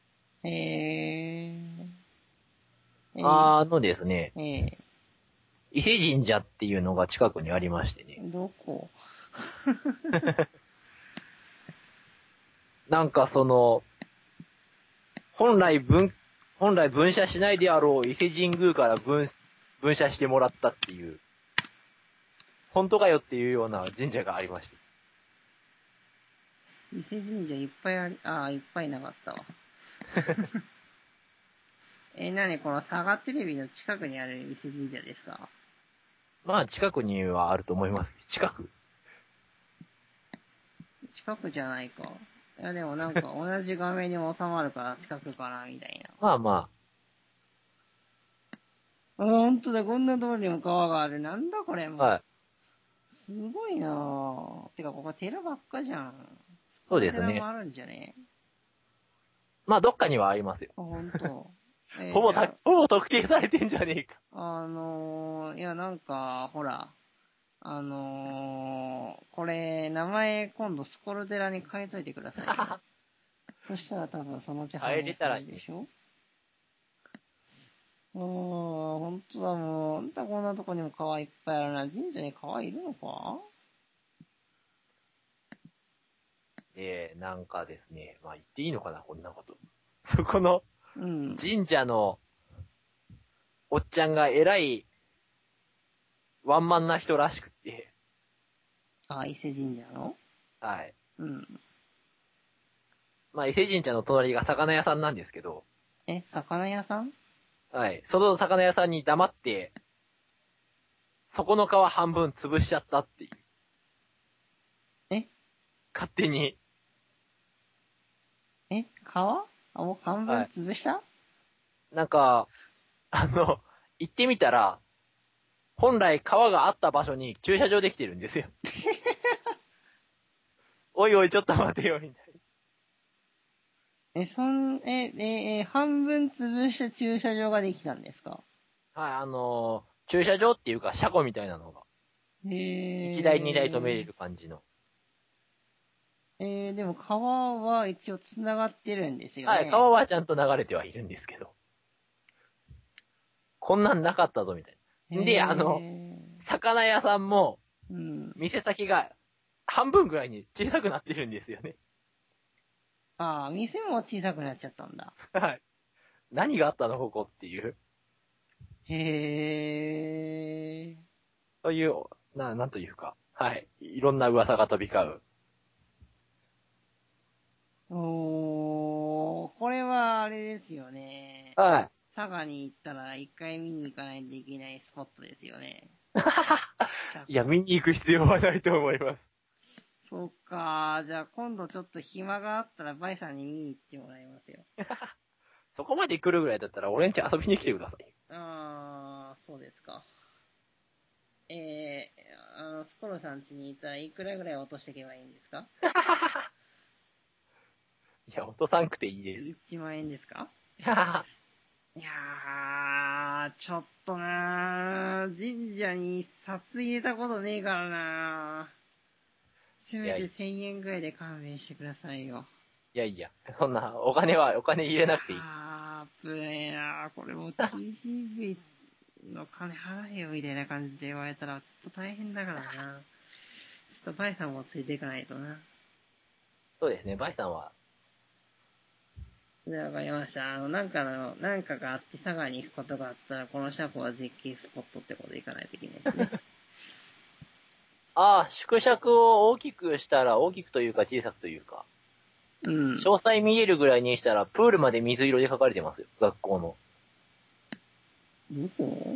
えー、えですね、 ええ伊勢神社っていうのが近くにありましてね。 どこ？ なんか本来分社しないであろう伊勢神宮から分社してもらったっていう、本当かよっていうような神社がありまして。 伊勢神社いっぱいいっぱいなかったわ。何このサガテレビの近くにある伊勢神社ですか？ まあ近くにはあると思います。近くじゃないか。いやでもなんか同じ画面に収まるから近くかなみたいな。 まあまほんとだ、こんな通りにも川がある。なんだこれも。 あ、はい。 すごいなぁ。てかここ寺ばっかじゃん。 そうですね寺もあるんじゃね？ まあどっかにはありますよ。 ほんと。 ほぼ特定されてんじゃねえか。 いやなんか、ほら、これ、名前今度スコル寺に変えといてくださいよ。そしたら多分そのうち反映されるでしょ？ほんとだもう、あんたこんなとこにも川いっぱいあるな。神社に川いるのか？ なんかですね、まあ言っていいのかな、こんなこと。そこのうん。 神社のおっちゃんが偉いワンマンな人らしくって、 伊勢神社の？ はい。 うん。 まあ伊勢神社の隣が魚屋さんなんですけど、 魚屋さん？ はい。その魚屋さんに黙って、そこの皮半分潰しちゃったっていう。 え勝手に。 皮？もう半分はい。 潰した？ なんか、行ってみたら、本来川があった場所に駐車場できてるんですよ。おいおい、ちょっと待てよ、みたい半分潰した駐車場ができたんですか？ な。はい、駐車場っていうか車庫みたいなのが、1台2台止めれる感じの。 でも川は一応繋がってるんですよはい、 ね。 川はちゃんと流れてはいるんですけど。こんなんなかったぞ、みたいな。で、魚屋さんも、 うん。 店先が半分ぐらいに小さくなってるんですよね。 店も小さくなっちゃったんだ。 はい。何があったの、ここっていう。 へー。 そういう、なんというか、はい。いろんな噂が飛び交う。 これはあれですよね。 はい。 佐賀に行ったら一回見に行かないといけないスポットですよね。 いや、見に行く必要はないと思います。 そっか。じゃあ今度ちょっと暇があったらバイさんに見に行ってもらいますよ。 そこまで来るぐらいだったら俺ん家遊びに来てください。 そうですか。スコロさん家にいたらいくらぐらい落としていけばいいんですか？ いや、落とさんくていいです。 1万円ですか？いやー、ちょっとなー、神社に札入れたことねえからなー。せめて1000円ぐらいで勘弁してくださいよ。 いやいや、そんな、お金入れなくていい。 危ねえなー。これも TGV の金払えよみたいな感じで言われたらちょっと大変だからな。ちょっとバイさんもついていかないとな。 そうですね、バイさんは。 じゃあわかりました。なんかがあって佐賀に行くことがあったら、この車庫は絶景スポットってことで行かないといけないですね。 縮尺を大きくしたら、大きくというか小さくというか、 うん。 詳細見えるぐらいにしたら、プールまで水色で書かれてますよ、学校の。 どこ？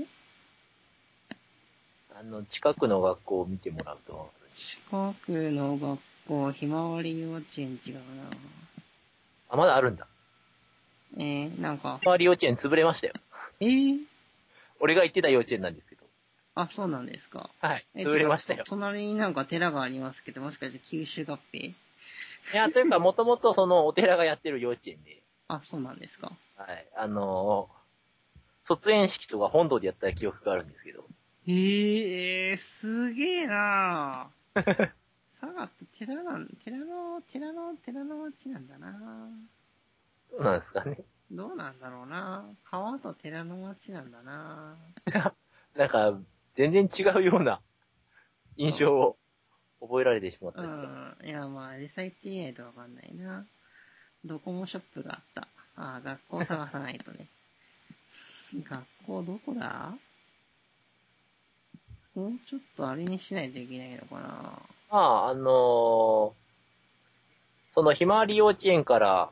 近くの学校を見てもらうと。 近くの学校、ひまわり幼稚園違うな。 まだあるんだ。 なんか。 ひまわり幼稚園潰れましたよ。俺が行ってた幼稚園なんですけど。 そうなんですか。 はい、潰れましたよ。 隣になんか寺がありますけど、もしかして九州合併？ いや、というか、もともとそのお寺がやってる幼稚園で。 そうなんですか。 はい。卒園式とか本堂でやった記憶があるんですけど。 すげえなぁ。佐賀って寺の町なんだな。 そうなんですかね。 どうなんだろうな。川と寺の町なんだな。 なんか、 全然違うような印象を覚えられてしまったりとか。 いや、まあ、実際行ってみないとわかんないな。ドコモショップがあった。ああ、学校探さないとね。学校どこだ？もうちょっとあれにしないといけないのかな。 まあ、そのひまわり幼稚園から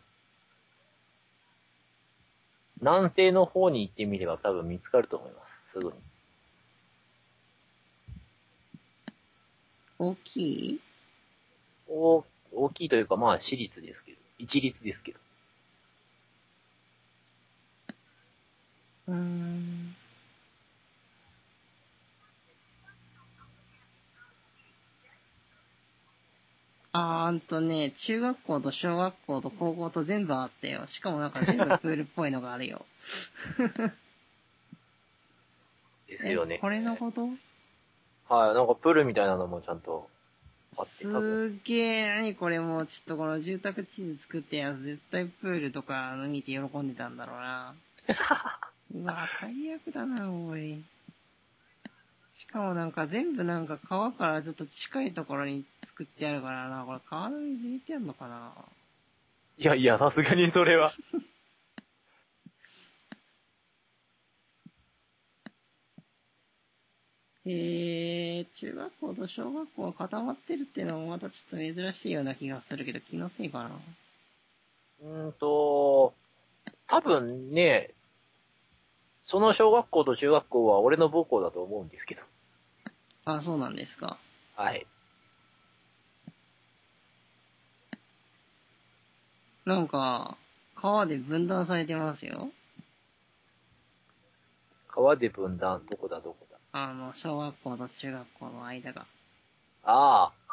南西の方に行ってみれば多分見つかると思います。すぐに。 大きい？ 大きいというか、まあ、私立ですけど。一律ですけど。 うーん。中学校と小学校と高校と全部あったよ。しかもなんか全部プールっぽいのがあるよ。 ですよね。 これのこと？ はい、なんかプールみたいなのもちゃんとあって、多分。 すげえ、何これもうちょっとこの住宅地図作ってやつ絶対プールとか見て喜んでたんだろうな。うわ、最悪だな、おい。しかもなんか全部なんか川からちょっと近いところに作ってあるからな。これ川の水入れてやんのかな。 いやいや、さすがにそれは。 中学校と小学校が固まってるっていうのもまたちょっと珍しいような気がするけど、気のせいかな。 多分ね、その小学校と中学校は俺の母校だと思うんですけど。 あ、そうなんですか。 はい。 なんか、川で分断されてますよ。 川で分断、どこだ。 小学校と中学校の間が。 ああ、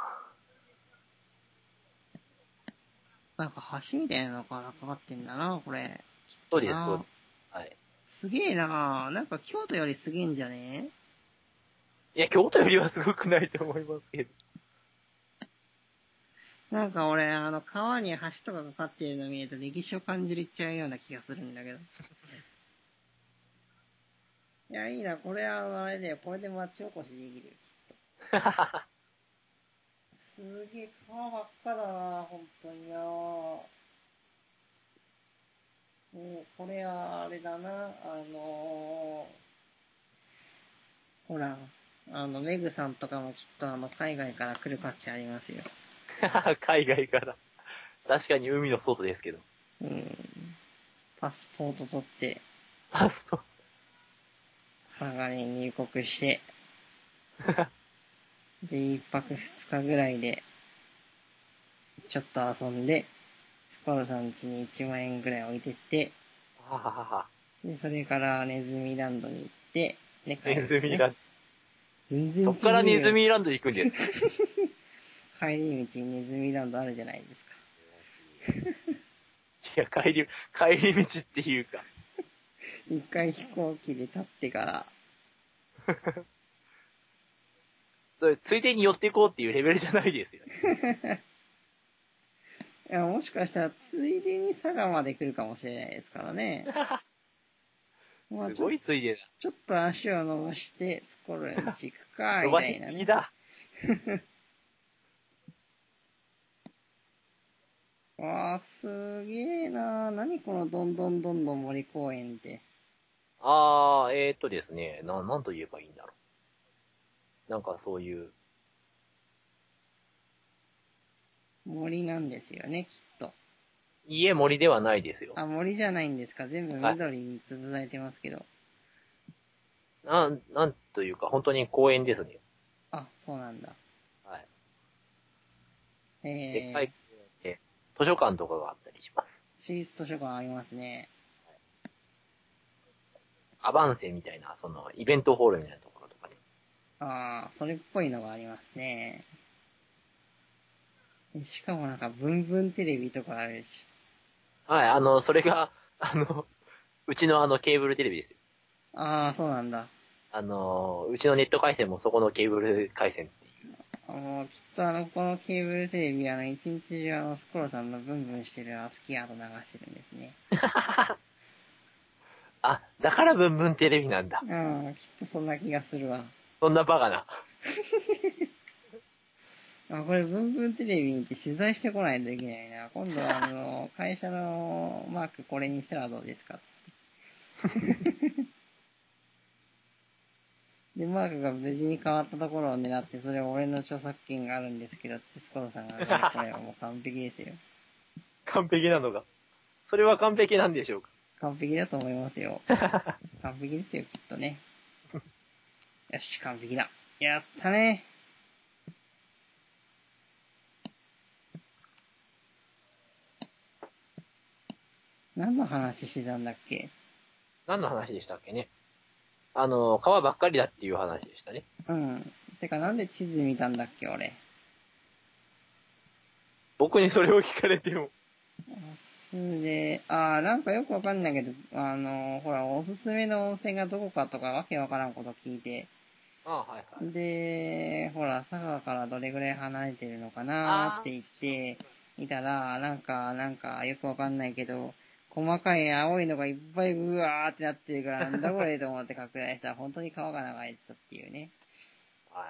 なんか橋みたいなのがかかってんだな、これ。きっそうです、そうとな。 です。はい。 すげえな。なんか京都よりすげえんじゃね？ いや、京都よりはすごくないと思いますけど。 なんか俺、川に橋とかかかってるの見ると歴史を感じちゃうような気がするんだけど。いや、いいな、これあれだよ、これで町おこしできるよ。すげえ川ばっかだな、本当にな。もう、これはあれだな、ほら、メグさんとかもきっと海外から来る価値ありますよ。 海外から。確かに海の外ですけど。 うん。パスポート取って、 あ、そう。 佐賀に入国して、で、一泊二日ぐらいで、ちょっと遊んで、スコールさん家に1万円ぐらい置いてって、 はははは。 で、それからネズミランドに行って、で、帰ネるんですね。 ズミラン全然違ド。そっからネズうよ。 ミランド行くんですか？ 帰り道にネズミランドあるじゃないですか。 いや、帰り道っていうか。 一回飛行機で立ってから、 それ、ついでに寄っていこうっていうレベルじゃないですよね。 いや、もしかしたらついでに佐賀まで来るかもしれないですからね。まあすごいついでだ。 ちょっと足を伸ばして、スコルンチ行くか、み伸ばしたいなね。 すぎだ。 わあ、すげえな。何このどんどんどんどん森公園って。 ですね、なんと言えばいいんだろう。なんかそういう、 森なんですよね、きっと。 家森ではないですよ。 あ、森じゃないんですか。全部はい。 緑に潰されてますけど。 なんというか、本当に公園ですね。 あ、そうなんだ。 はい。でっかいえ公園で、図書館とかがあったりします。 私立図書館ありますね。 アバンセみたいな、イベントホールみたいなところとかね。 ああ、それっぽいのがありますね。しかもなんか、ブンブンテレビとかあるし。 はい、それが、うちのケーブルテレビですよ。 ああ、そうなんだ。 うちのネット回線もそこのケーブル回線っていう。 きっとこのケーブルテレビ、一日中スコロさんのブンブンしてるスキーアート流してるんですね。 あ、だからブンブンテレビなんだ。 きっとそんな気がするわ。 そんなバカな。 あ、これ、ブンブンテレビに行って取材してこないといけないな。今度は、会社のマークこれにしたらどうですかって。で、マークが無事に変わったところを狙って、それは俺の著作権があるんですけど、ってスコロさんがね、これはもう完璧ですよ。 完璧なのが。それは完璧なんでしょうか。 完璧だと思いますよ。完璧ですよ、きっとね。よし、完璧だ。やったね。何の話してたんだっけ？ 何の話でしたっけね。川ばっかりだっていう話でしたね。 うん。てか、なんで地図見たんだっけ、俺。 僕にそれを聞かれても。 それで、なんかよくわかんないけど、ほら、おすすめの温泉がどこかとかわけわからんこと聞いて、 はいはい。 で、ほら、佐賀からどれぐらい離れてるのかなって言って、見たら、なんか、よくわかんないけど、細かい青いのがいっぱいうわーってなってるから、なんだこれと思って拡大したら、本当に川が流れてたっていうね。 はい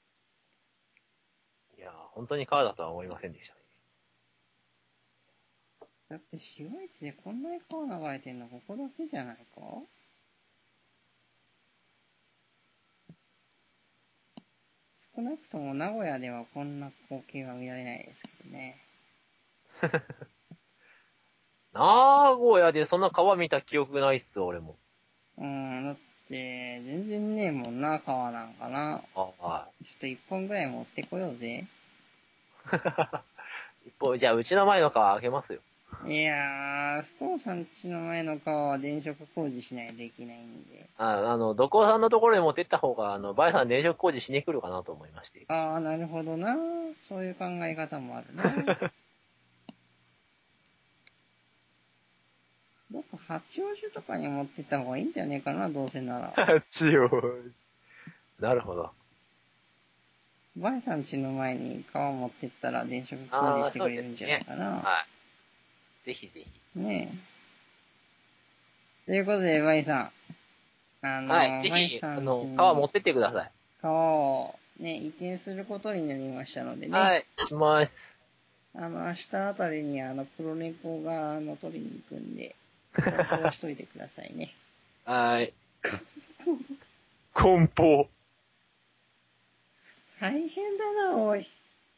。いやー、本当に川だとは思いませんでしたね。 だって市街地でこんなに川流れてんのここだけじゃないか？少なくとも名古屋ではこんな光景は見られないですけどね。 名古屋でそんな川見た記憶ないっす、俺も。 だって、全然ねえもんな、川なんかな。 はちょっと一本ぐらい持ってこようぜ。 い。一方、じゃあ、うちの前の川開けますよ。 いやー、スコーさん家の前の川は電飾工事しないといけないんで。 どこさんのところに持ってった方が、バイさん電飾工事しに来るかなと思いまして。 なるほどな。そういう考え方もあるな。どっか八王子とかに持ってった方がいいんじゃねえかな、どうせなら。 八王子。なるほど。 バイさん家の前に川持ってったら電飾工事してくれるんじゃないかな。 はい。ぜひぜひ。 ねえ。ということで、バイさん。 はい。ぜバイひ、 さん家に川持ってってください。 川をね、移転することになりましたのでね。 はい。します。 明日あたりに黒猫が取りに行くんで、梱包しといてくださいね。 はい。梱包。 大変だな、おい。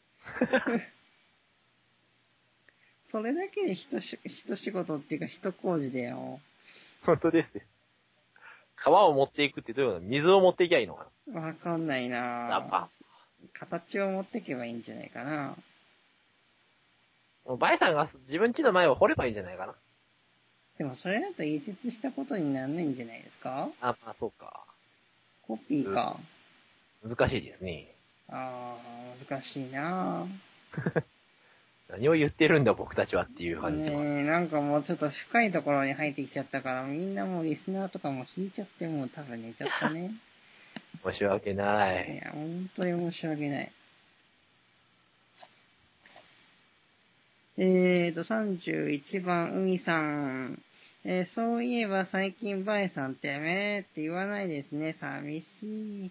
それだけで一仕事っていうか一工事だよ。 本当ですよ。川を持っていくってどういうの？水を持っていきゃいいのかわかんないな？ な。形を持っていけばいいんじゃないかな。 バイさんが自分家の前を掘ればいいんじゃないかな。 でもそれだと移設したことにならないんじゃないですか？ まあそうか。 コピーか。 難しいですね。 難しいな。 何を言ってるんだ僕たちはっていう感じでは。 ねえ、なんかもうちょっと深いところに入ってきちゃったから、みんなもうリスナーとかも引いちゃってもう多分寝ちゃったね。 申し訳ないい。 や、本当に申し訳ない。31番、海さん。そういえば最近バエさんってって言わないですね。寂しい。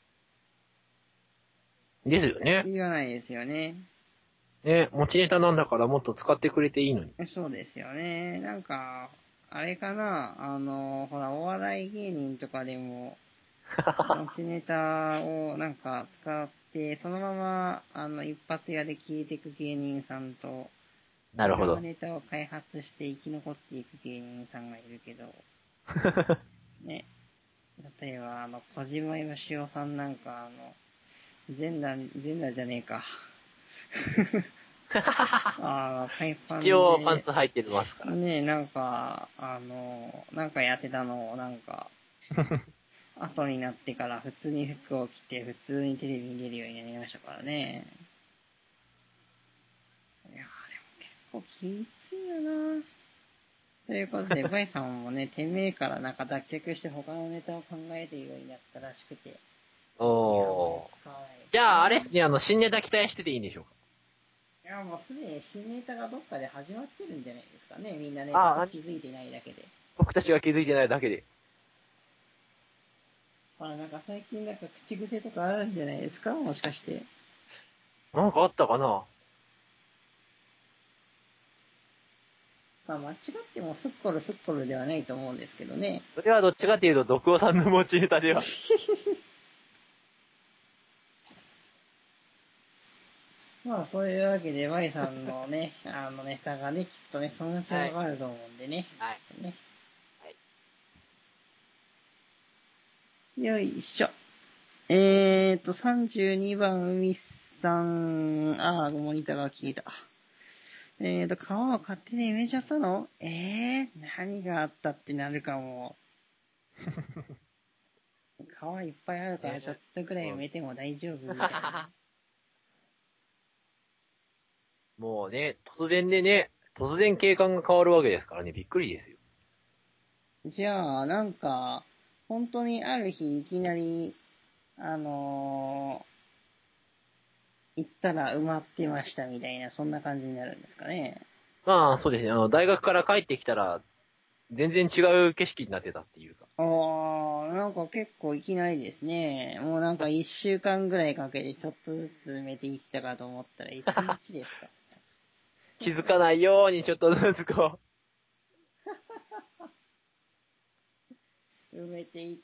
ですよね。 言わないですよね。 ね、持ちネタなんだからもっと使ってくれていいのに。 そうですよね。なんか、あれかな、ほら、お笑い芸人とかでも、持ちネタをなんか使って、そのまま、一発屋で消えていく芸人さんと、 なるほど。 違うネタを開発して生き残っていく芸人さんがいるけど、ね。例えば、小島よしおさんなんか、全裸じゃねえか。海パン一応パンで、 ツ履いてますから。 ね、なんか、なんかやってたのを、なんか、後になってから普通に服を着て、普通にテレビに出るようになりましたからね。いやー、でも結構きついよな。ということで、バイさんもね、店名からなんか脱却して他のネタを考えているようになったらしくて、 おー。 使わないですね。 じゃあ、あれっすね、新ネタ期待してていいんでしょうか？ いや、もうすでに新ネタがどっかで始まってるんじゃないですかね。みんなネタああ、 気づいてないだけで。 僕たちが気づいてないだけで。 まあなんか最近なんか口癖とかあるんじゃないですか、もしかして。 なんかあったかな。 まあ間違ってもすっこるすっこるではないと思うんですけどね。 それはどっちかっていうと、毒尾さんの持ちネタでは。 まあそういうわけで、Y さんのね、ネタがね、きっとね、そのうちわかると思うんでね、 はいきっとね。 はい。 よいしょ。32番、海さん、モニターが消えた。川を勝手に埋めちゃったの？何があったってなるかも。川いっぱいあるからちょっとくらい埋めても大丈夫みたいな。 もうね、突然でね、突然景観が変わるわけですからね、びっくりですよ。 じゃあ、なんか、本当にある日いきなり、行ったら埋まってましたみたいな、そんな感じになるんですかね。 まあ、そうですね。大学から帰ってきたら、全然違う景色になってたっていうか。 なんか結構いきなりですね。もうなんか一週間ぐらいかけてちょっとずつ埋めていったかと思ったら一日ですか。 気づかないようにちょっとずつこ埋めていって、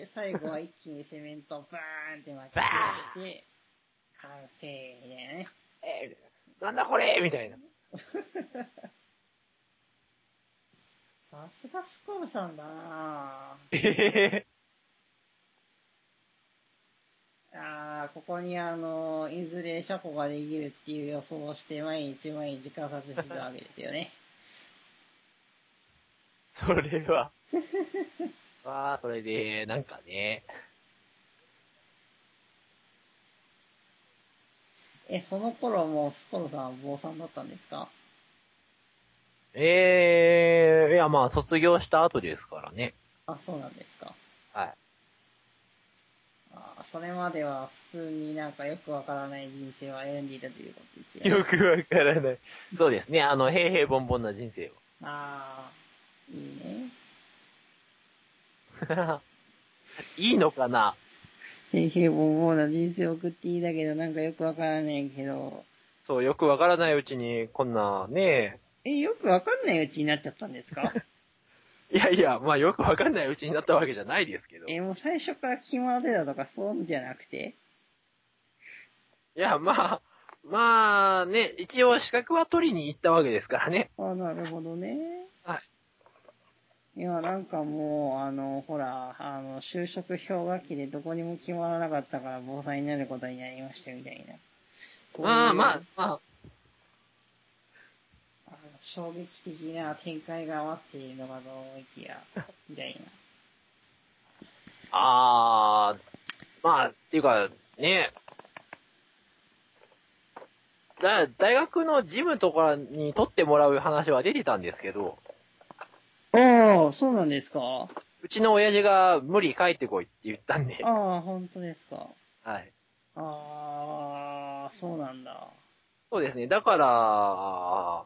最後は一気にセメントをバーンって巻きバーン散らして、完成みたいなね。 なんだこれみたいな。 さすがスコルさんだなここにいずれ車庫ができるっていう予想をして毎日毎日観察してたわけですよね。 それは。それで、なんかね。 その頃もうスコルさんは坊さんだったんですか？ いや、まあ、卒業した後ですからね。 そうなんですか。 はそれまでは普通になんかよくわからない人生を歩んでいたということですい。 よね。 よくわからない。そうですね。平々凡々な人生を。 いいね。 いいのかな。 平々凡々な人生を送っていいだけど、なんかよくわからないけど、 そう、よくわからないうちに、こんな、ねよくわかんないうちになっちゃったんですか？ いやいや、まあよくわかんないうちになったわけじゃないですけど。 もう最初から決まってたとかそうじゃなくて？ いや、まあね、一応資格は取りに行ったわけですからね。 なるほどね。 はい。 いや、なんかもう、ほら、就職氷河期でどこにも決まらなかったから防災になることになりましたみたいな。そういう、衝撃的な展開が待っているのかと思いきや、みたいな。 っていうか、ね、大学のジムとかに取ってもらう話は出てたんですけど、 そうなんですか？ うちの親父が無理帰ってこいって言ったんで。 本当ですか？ はい。 そうなんだ。 そうですね。だから、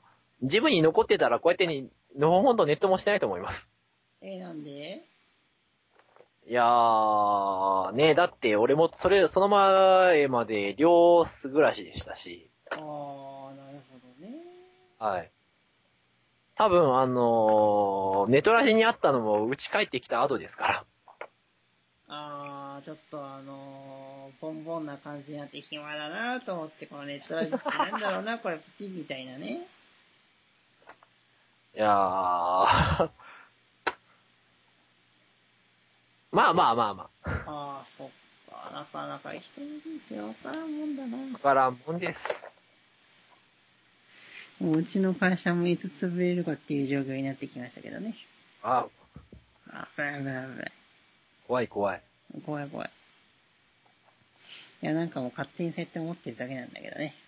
ジムに残ってたらこうやってのほほんとネットもしてないと思います。 なんで？ いやー、ね、だって俺もその前まで寮暮らしでしたし、 なるほどね。 はい。多分ネトラジにあったのもうち帰ってきた後ですから。 ちょっとボンボンな感じになって暇だなと思って、このネットラジってなんだろうな、これプチみたいなね。 いやー、まあ。 そっか、なかなか人の人生わからんもんだな。 わからんもんです。 もううちの会社もいつ潰れるかっていう状況になってきましたけどね。危ない危ない危ない。 怖い怖い。 怖い怖い。いや、なんかもう勝手に設定持ってるだけなんだけどね。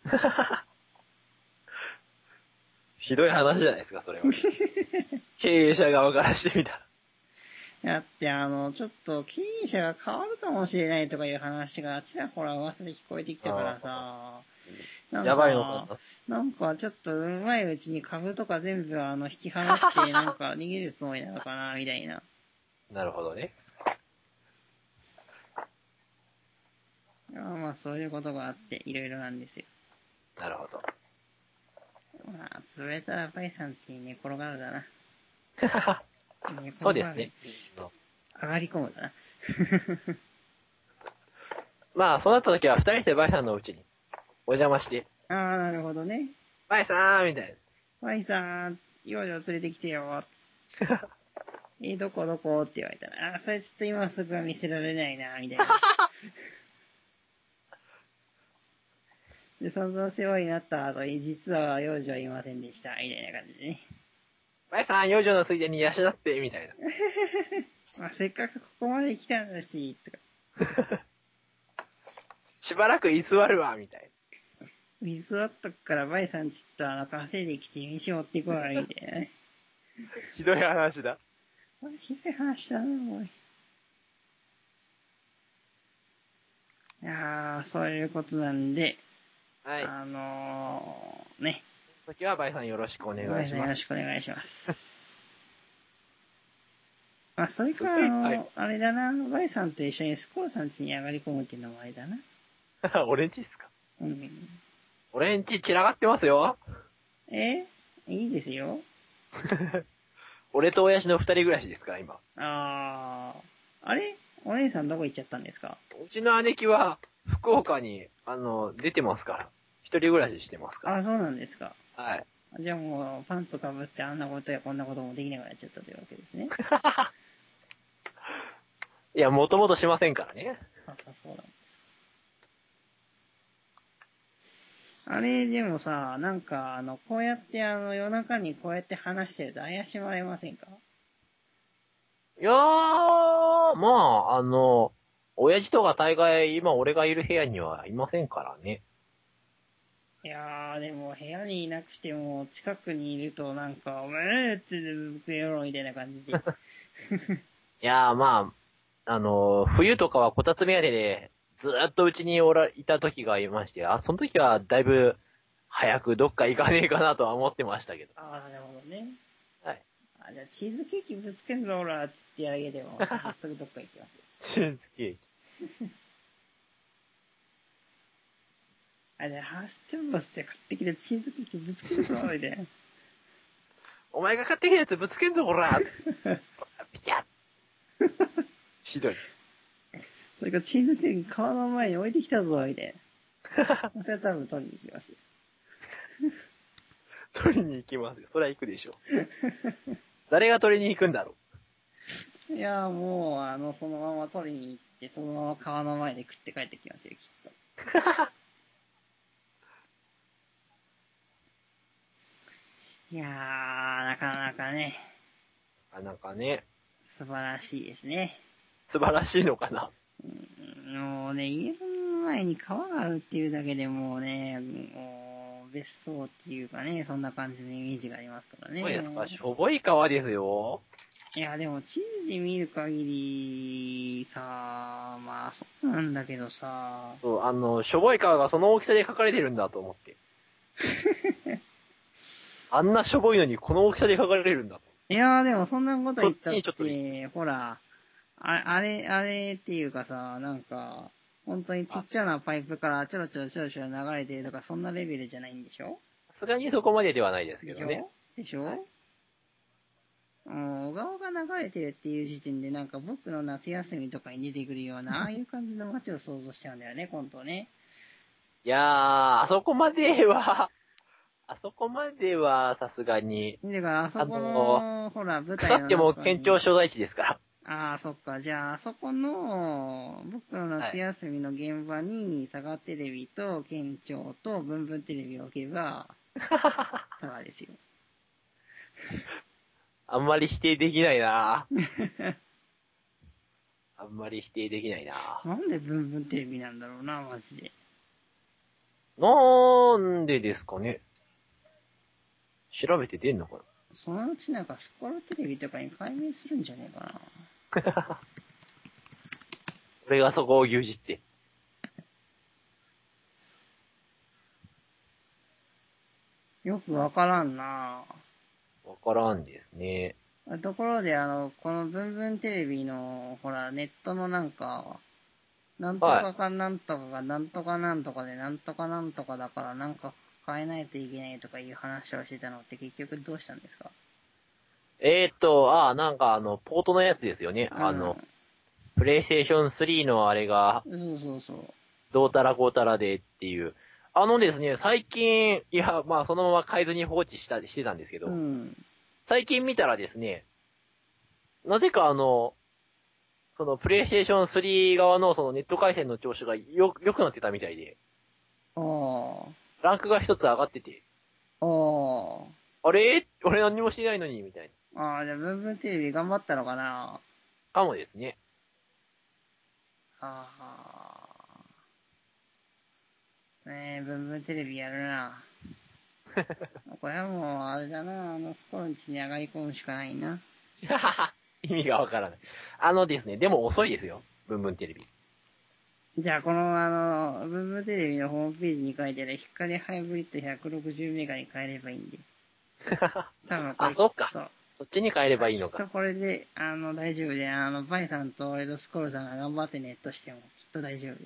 ひどい話じゃないですか、それは。経営者側からしてみたら。 だって、ちょっと経営者が変わるかもしれないとかいう話がちらほら噂で聞こえてきたからさ、 やばいのかなんかちょっとうまいうちに株とか全部引き払ってなんか逃げるつもりなのかな、みたいな。 な。なるほどね。 まあそういうことがあっていろいろなんですよ。 なるほど。 まあ、潰れたらバイさん家に寝転がるだな。寝転がる。 そうですね。 上がり込むだな。 まあ、そうなった時は二人でバイさんの家にお邪魔して、 ああ、なるほどね。 バイさーんみたいバイさん、幼女連れてきてよ。 な。 どこどこって言われたら、それちょっと今すぐは見せられないな、みたいな。で、その世話になった後に、実は幼女はいませんでした、みたいな感じでね。 バイさん、養女のついでに養って、みたいな。 まあ、せっかくここまで来たんだし、とか。 しばらく居座るわ、みたい水あっとくからバイさんちょっと稼いできて飯持ってこい、みたいなね。 な。ひどい話だ。 ひどい話だな、おい。いやー、そういうことなんで、 はい。 ね。 その時はバイさんよろしくお願バイさんよいします。 ろしくお願いします。まあ、それかはい。 あれだな、バイさんと一緒にスコールさん家に上がり込むっていうのもあれだな。 俺んちっすか？ うん。 俺んち散らかってますよ。 いいですよ。 俺と親父の二人暮らしですから、今。 あれお姉さんどこ行っちゃったんですか？ うちの姉貴は、福岡に、出てますから。一人暮らししてますから。 そうなんですか。 はい。 じゃあもう、パンツかぶってあんなことやこんなこともできなくなっちゃったというわけですね。 いや、もともとしませんからね。 そうなんですか。あれ、でもさ、なんか、こうやって夜中にこうやって話してると怪しまれませんか？ いやー、まあ、親父とか大概今俺がいる部屋にはいませんからね。 いやー、でも部屋にいなくても、近くにいるとなんか、お前って僕やろみたいな感じで。 いやー、まあ、冬とかはこたつ目当てで、ずーっとうちにいた時がいまして、その時はだいぶ早くどっか行かねえかなとは思ってましたけど。 なるほどね。 はい。 じゃあチーズケーキぶつけんぞ、ほら、つってあげても、すぐどっか行きますよ。 チーズケーキ。 じゃあハウステンボスで買ってきたチーズケーキぶつけるぞ、みたいな。 お前が買ってきたやつぶつけんぞ、こらピチャッひどい。 それからチーズケーキ川の前に置いてきたぞ、みたいな。それは多分取りに行きますよ。 取りに行きますよ。そりゃ行くでしょ。誰が取りに行くんだろいやーもう、そのまま取りに行って、そのまま川の前で食って帰ってきますよ、きっと。いやー、なかなかね、 なんかね、 素晴らしいですね。 素晴らしいのかな。 もうね、家の前に川があるっていうだけでもうね、もう別荘っていうかね、そんな感じのイメージがありますからね。 そうですか、しょぼい川ですよ。 いや、でも地図で見る限りさ、まあそうなんだけどさ、 そう、しょぼい川がその大きさで書かれてるんだと思って。あんなしょぼいのにこの大きさで書かれるんだと。 いやでもそんなこと言ったっそっちにちょっとて、ほら、あれっていうかさ、なんか、本当にちっちゃなパイプからちょろちょろちょろちょろ流れてるとか、そんなレベルじゃないんでしょ？ さすがにそこまでではないですけでしどね。 ょでしょ、 はい小川が流れてるっていう時点でなんか僕の夏休みとかに出てくるような、ああいう感じの街を想像しちゃうんだよね、今度ね。 いやー、あそこまでは、あそこまではさすがに、 だからあそこーの、ほら、舞腐台のっても県中に、 庁所在地ですから。 そっか。じゃあ、あそこの、僕の夏はい。 休みの現場に、佐賀テレビと県庁とブンブンテレビを置けば、佐賀ですよ。 あんまり否定できないなあんまり否定できないななんでブンブンテレビなんだろうな、マジで。 なんでですかね。調べて出んのかそのうちなんかスコロテレビとかに改名するんじゃねえかな。 な俺がそこを牛耳って。 よくわからんな。 わからんですね。 ところで、このブンブンテレビの、ほら、ネットのなんか、 なんとかかなんとかがなんとかなんとかでなんとかなんとかだからなんか変えないといけないとかいう話をしてたのって結局どうしたんですか？ なんかポートのやつですよね。 うん。 プレイステーション3のあれが、 そうそうそう。 どうたらこうたらでっていう。ですね、最近、いや、まあそのまま変えずに放置してたんですけど、 うん。 最近見たらですね、なぜかそのプレイステーション3側のそのネット回線の調子が良くなってたみたいで、 ああ。 ランクが一つ上がってて、 ああれ俺何もしてないのにみたいな。 あ。ああ、じゃあ、ブンブンテレビ頑張ったのかな？ かもですね。 ああ。ねえ、ブンブンテレビやるな。これはもう、あれだな、スコロンチに上がり込むしかないな。 意味がわからない。ですね、でも遅いですよ。ブンブンテレビ。 じゃあ、この、ブンブンテレビのホームページに書いてある光ハイブリッド160メガに変えればいいんで。多分これあ、 きっそっか。 と、 そっちに変えればいいのか。 きっとこれで、大丈夫で、バイさんと俺とスコールさんが頑張ってネットしても、きっと大丈夫。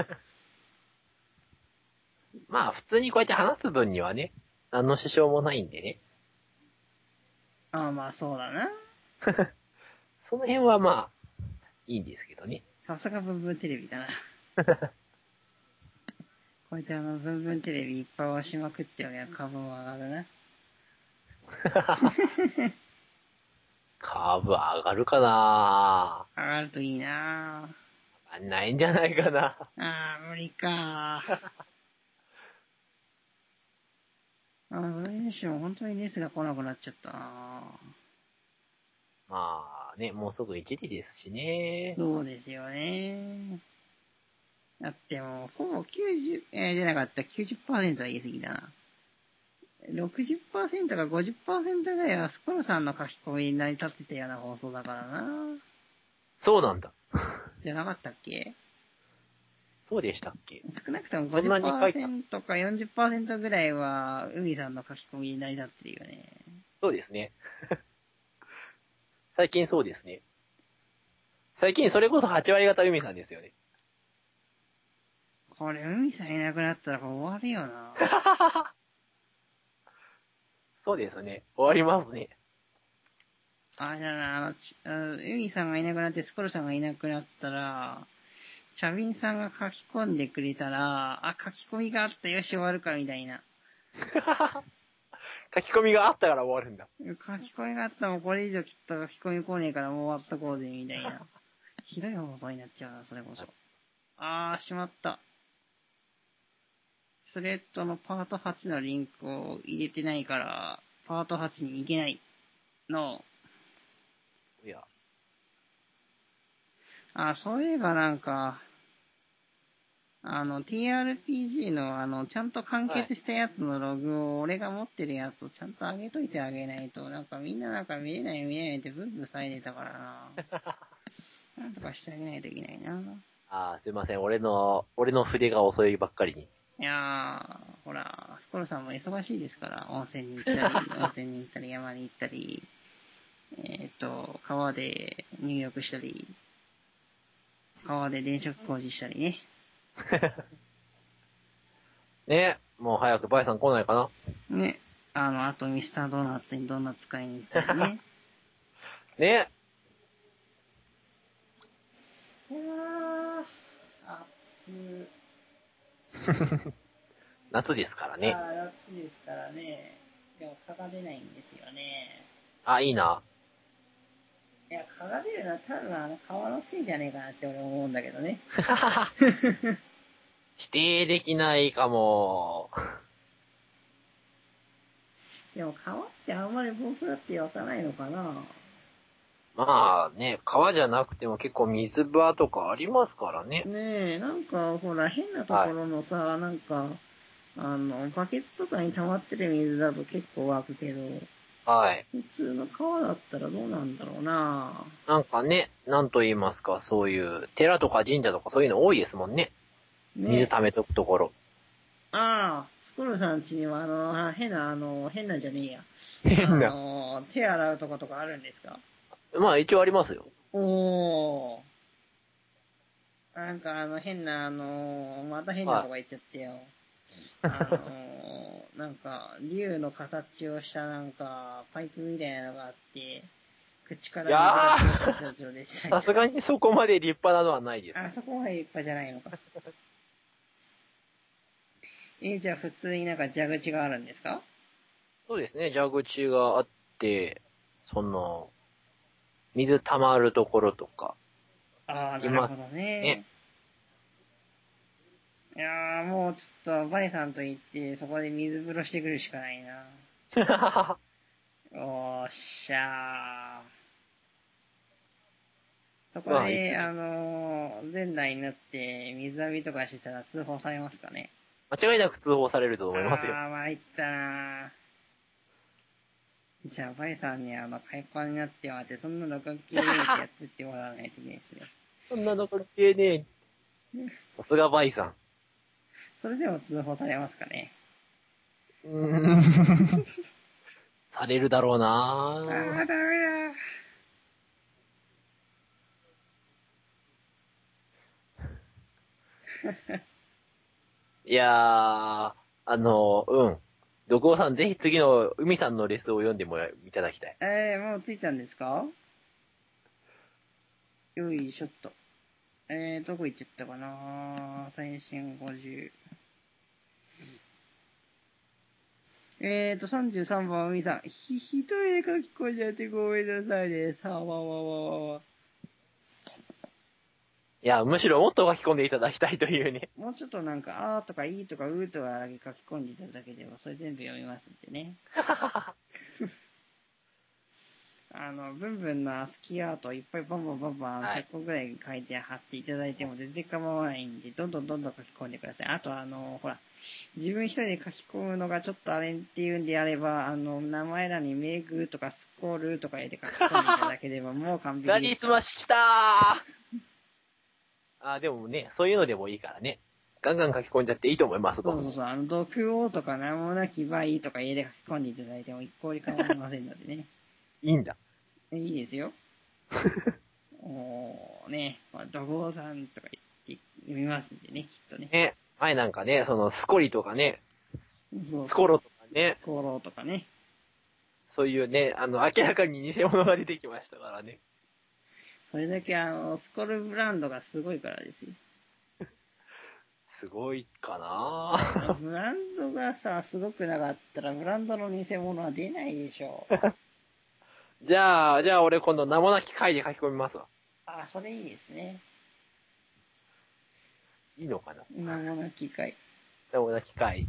まあ、普通にこうやって話す分にはね、何の支障もないんでね。 ああ、まあそうだな。 その辺はまあ、いいんですけどね。 さすがブンブンテレビだな。こうやってブンブンテレビいっぱい押しまくっておりゃ株も上がるな。 カーブ上がるかな？ 上がるといいな。 上がんないんじゃないかな。 ああ、無理か。それにしても本当に熱が来なくなっちゃったな。 まあね、もうすぐ1時ですしね。 そうですよね。だってもう、ほぼ90、出なかった90%は言い過ぎだな。60%か50%ぐらいはスコロさんの書き込みに成り立ってたような放送だからな。 そうなんだ。 じゃなかったっけ？ そうでしたっけ？ 少なくともそんなに書いた？ 50%か40%ぐらいは、海さんの書き込みに成り立ってるよね。 そうですね。最近そうですね。最近それこそ8割方海さんですよね。 これ、海さんいなくなったら終わるよな。 そうですね。終わりますね。 あれだな、海さんがいなくなって、スコルさんがいなくなったら、チャビンさんが書き込んでくれたら、あ、書き込みがあった、よし、終わるか、みたいな。 書き込みがあったから終わるんだ。 書き込みがあったらもうこれ以上きっと書き込み来ねえからもう終わっとこうぜ、みたいな。ひどい放送になっちゃうな、それこそ。あー、しまった。スレッドのパート8のリンクを入れてないから、パート8に行けないの。 いや。 あ、そういえばなんか、TRPG のちゃんと完はい。 結したやつのログを俺が持ってるやつをちゃんと上げといてあげないと、なんかみんななんか見れない見れないってブンブン騒いでたからな。なんとかしてあげないといけないな。 すいません。俺の筆が遅いばっかりに。 いやー、ほら、スコロさんも忙しいですから、温泉に行ったり、温泉に行ったり、山に行ったり、川で入浴したり、川で電飾工事したりね。 ね。もう早くバイさん来ないかな。 ね。あとミスタードーナツにドーナツ買いに行ったりね。 ね。 いやー、暑夏ですからね。 夏ですからね。でも蚊が出ないんですよね。 あ、いいな。 いや、蚊が出るのは多分川のせいじゃねえかなって俺思うんだけどね。 否定できないかも。 でも川ってあんまりボウフラって湧かないのかな？ まあね、川じゃなくても結構水場とかありますからね。 ねえ、なんかほら変なとこはい。 ろのさ、なんか、バケツとかに溜まってる水だと結構湧くけど、 はい。 普通の川だったらどうなんだろうな。 なんかね、なんと言いますか、そういう寺とか神社とかそういうの多いですもんね。水ねえ。 溜めとくところ。 ああ、スコルさん家には変なじゃねえや。 変な。 手洗うとことかあるんですか？ まあ一応ありますよ。 おー。 なんか変なまた変なとこ行っちゃってよ。なんか、竜の形をしたなんか、パイプみたいなのがあって、口から水がちょろちょろ出てたり。 さすがにそこまで立派なのはないです。 あ、そこまで立派じゃないのか。じゃあ普通になんか蛇口があるんですか？ そうですね、蛇口があって、水溜まるところとか。 ああ、なるほどね。いやー、もうちょっと、バイさんと行って、そこで水風呂してくるしかないな。おーっしゃー。そこで、前代になって水浴びとかしてたら通報されますかね？ 間違いなく通報されると思いますよ。 参ったなじゃあ、バイさんに海パンになってもらって、そんなの関係ねえってやってってもらわないといけないですね。 そんなの関係ねえ。さすがバイさん。 それでも通報されますかね？ されるだろうダなメだ。 いやー、ドクオさんぜひ次の海さんのレスを読んでいただきたい。 もう着いたんですか？よいしょっと。どこ行っちゃったかな？最新50。33番、海さん。一人で書き込んじゃってごめんなさいね。さあ、わ。 いや、むしろもっと書き込んでいただきたいというね。 もうちょっとなんか、あーとかいいとかうーとかだけ書き込んでいただければ、それ全部読みますんでね。ブンブンのスキーアートをいっぱいバンバン100個ぐらい書いて貼っていただいても全然構わないんで、どんどん書き込んでください。あとほら、自分一人で書き込むのがちょっとあれっていうんであれば、名前欄にメグとかスコールとか入れて書き込んでいただければもう完璧です。 なりすましきたーでもね、そういうのでもいいからね。ガンガン書き込んじゃっていいと思いますと。 そう、毒王とか名もなき場合とか入れて書き込んでいただいても一向に構いませんのでね。 いいんだ。 いいですよ。ね、ドゴーさんとか言って読みますんでね、きっとね。 ね、前なんかね、スコリとかね、 そうスコロとかね、 スコロとかね。 そういうね、明らかに偽物が出てきましたからね。 それだけスコルブランドがすごいからですよ。 すごいかなブランドがさ、すごくなかったら、ブランドの偽物は出ないでしょじゃあ俺今度名もなき回で書き込みますわ。 それいいですね。 いいのかな名もなき回。 名もなき回。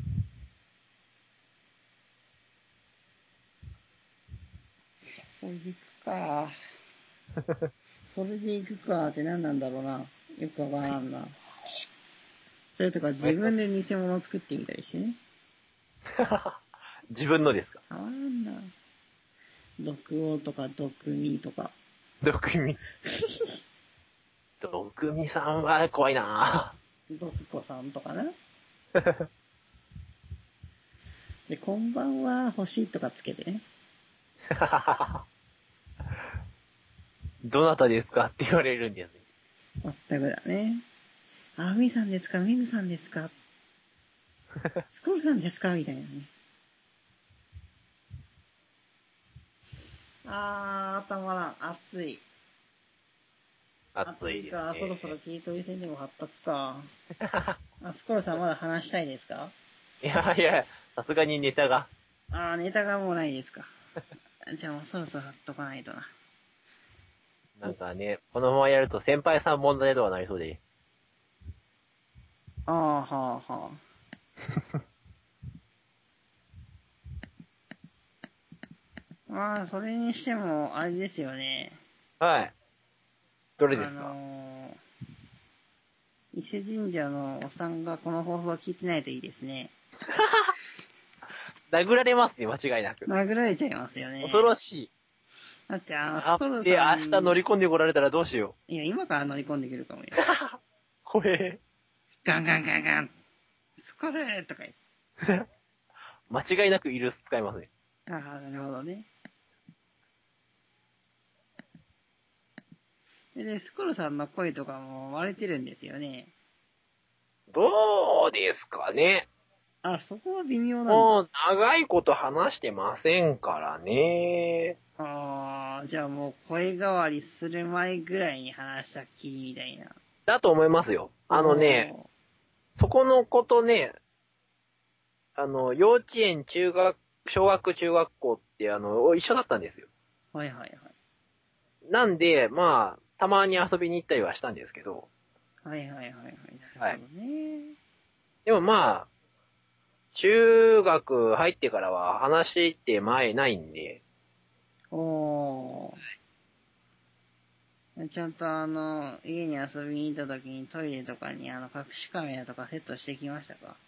それでいくか。それでいくかって何なんだろうな。よくわからんな。それとか自分で偽物を作ってみたりしてね。 自分のですか？ たまらんな。毒王とか毒味とか。 毒味。毒味さんは怖いな毒子さんとかな。で、こんばんは、星とかつけてね。 どなたですかって言われるんですね。 全くだね。みさんですかメグさんですかスコールさんですかみたいなね。たまらん。暑い。 熱いですね。 か。そろそろ切り取り線でも貼っとくか。スコールさんまだ話したいですか？ いや、さすがにネタが。 ネタがもうないですか。じゃあもうそろそろ貼っとかないとな。 なんかね、このままやると先輩さん問題とはなりそうで。 はあ。それにしても、あれですよね。 はい。どれですか？ 伊勢神社のおっさんがこの放送を聞いてないといいですね。 殴られますね、間違いなく。 殴られちゃいますよね。 恐ろしい。 だってあスコルさん。 で、明日乗り込んでこられたらどうしよいや、今から乗り込んでくるかもよ。 怖え。 ガンガン。スコルとか言って。 間違いなくイルス使いますね。 なるほどね。 で、スコルさんの声とかも割れてるんですよね。 どうですかね。 あ、そこは微妙なんだ。 もう長いこと話してませんからね。 じゃあもう声変わりする前ぐらいに話したきりみたいな。 だと思いますよ。そこのことね、幼稚園、小学、中学校って一緒だったんですよ。 はいはいはい。 なんで、まあ、たまに遊びに行ったりはしたんですけど。 はいはいはいはい。なるほどね。 でもまあ、中学入ってからは話って前ないんで。 ちゃんと家に遊びに行った時にトイレとかに隠しカメラとかセットしてきましたか？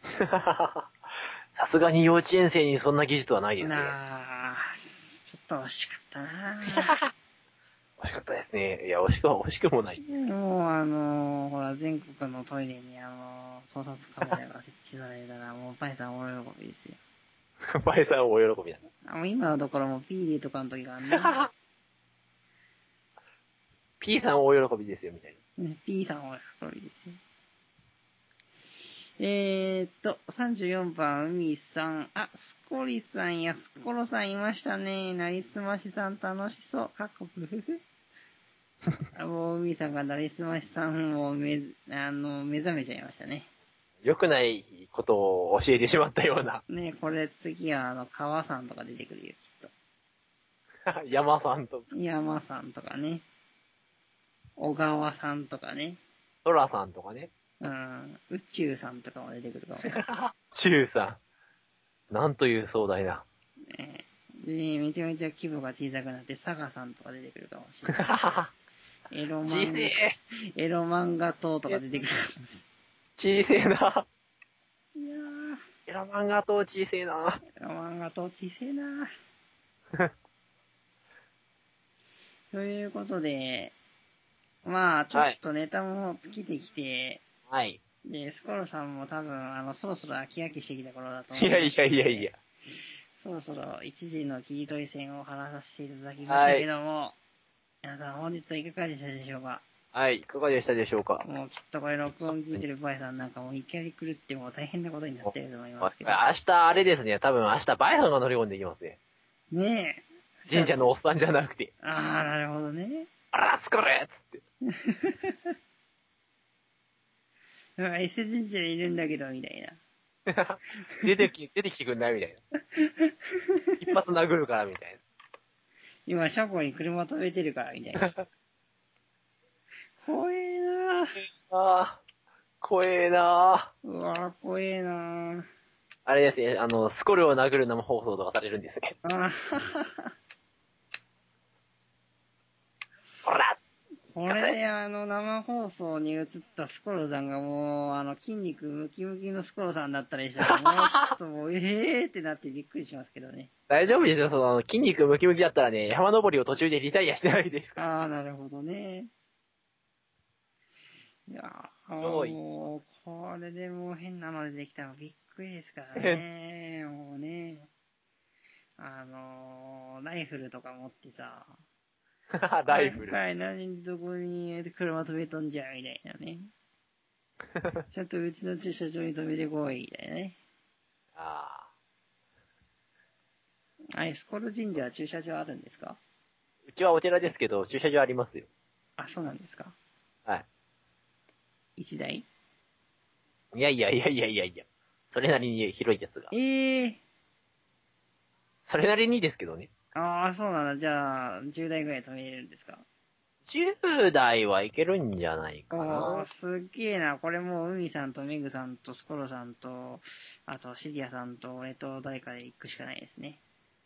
さすがに幼稚園生にそんな技術はないですね。 ちょっと惜しかったな惜しかったですね。いや、惜しくもない。 もうほら、全国のトイレに盗撮カメラが設置されたら、もうパイさん大喜びですよ。 パイさん大喜びだ。 もう今のところもピーリーとかの時があんな。 P さん大喜びですよ、みたいな。ね、P さん大喜びですよ。34番、海さん。スコリさんやスコロさんいましたね。なりすましさん楽しそう。かっこふふふ。もう海さんがなりすましさんを目覚めちゃいましたね。 良くないことを教えてしまったような。 ね、これ次は川さんとか出てくるよ、きっと。山さんとか。 山さんとかね。小川さんとかね。 空さんとかね。 宇宙さんとかも出てくるかもしれない。 中さん。なんという壮大な。 で、めちゃめちゃ規模が小さくなって、サガさんとか出てくるかもしれない。エロ漫画党とか出てくるかもしれない。 小せえな。 いやー。 エロ漫画党小せえな。 エロ漫画党小せえな。ということで、まあ、ちょっとネタも尽きてきて、 はい。 で、スコロさんも多分、そろそろ飽き飽きしてきた頃だと思う。 いや。 そろそろ一時の切り取り線を話させていただきましたけども、皆さん本日はいかがでしたでしょうか？ はい、いかがでしたでしょうか？ もうきっとこれ録音聞いてるバイさんなんかもういきなり狂ってもう大変なことになってると思いますけど。 明日あれですね、多分明日バイさんが乗り込んでいきますね。 ねえ。 神社のおっさんじゃなくて。 なるほどね。 あら、つこれっつって。 S 神社にいるんだけど、みたいな。 出てきてくんないみたいな。一発殴るからみたいな。 今、車庫に車止めてるから、みたいな。怖えなぁ。 怖えなぁ。うわぁ、怖えなぁ。 あれですね、スコルを殴る生放送とかされるんですね。ほらこれで生放送に映ったスコロさんがもう、筋肉ムキムキのスコロさんだったりしたら、もうちょっともう、ってなってびっくりしますけどね。 大丈夫ですよ、筋肉ムキムキだったらね、山登りを途中でリタイアしてないですから。なるほどね。いやもう、これでもう変なの出てきたのびっくりですからね。もうね。ライフルとか持ってさ、 ライフル。 何どこに車止めとんじゃ、みたいなね。ちゃんとうちの駐車場に止めてこい、みたいなね。スコル神社は駐車場あるんですか？ うちはお寺ですけど、駐車場ありますよ。 そうなんですか？ はい。 一台？ いや。それなりに広いやつが。それなりにですけどね。 そうなんだ。じゃあ、10台ぐらい止めれるんですか ？10台はいけるんじゃないかな。 すっげえな。これもう、海さんとメグさんとスコロさんと、あとシリアさんと俺と誰かで行くしかないですね。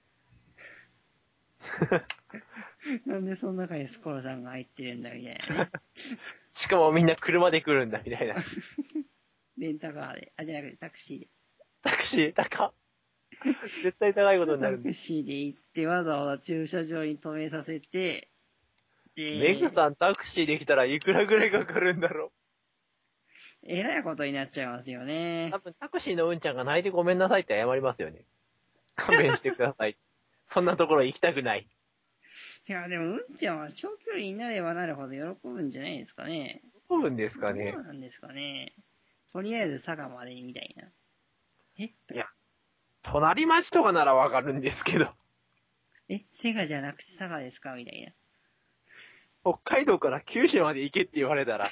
なんでその中にスコロさんが入ってるんだみたいなね。 しかもみんな車で来るんだみたいな。 レンタカーで。じゃなくてタクシーで。 タクシー高っ。絶対高いことになる。 タクシーで行ってわざわざ駐車場に止めさせて、 メグさんタクシーで来たらいくらぐらいかかるんだろう。 えらいことになっちゃいますよね。 多分タクシーのうんちゃんが泣いてごめんなさいって謝りますよね。勘弁してください。そんなところ行きたくない。 いや、でも、うんちゃんは長距離になればなるほど喜ぶんじゃないですかね。 喜ぶんですかどね。 うなんですかね。とりあえず佐賀までみたいな。 いや、隣町とかならわかるんですけど、 セガじゃなくて佐賀ですかみたいな。 北海道から九州まで行けって言われたら、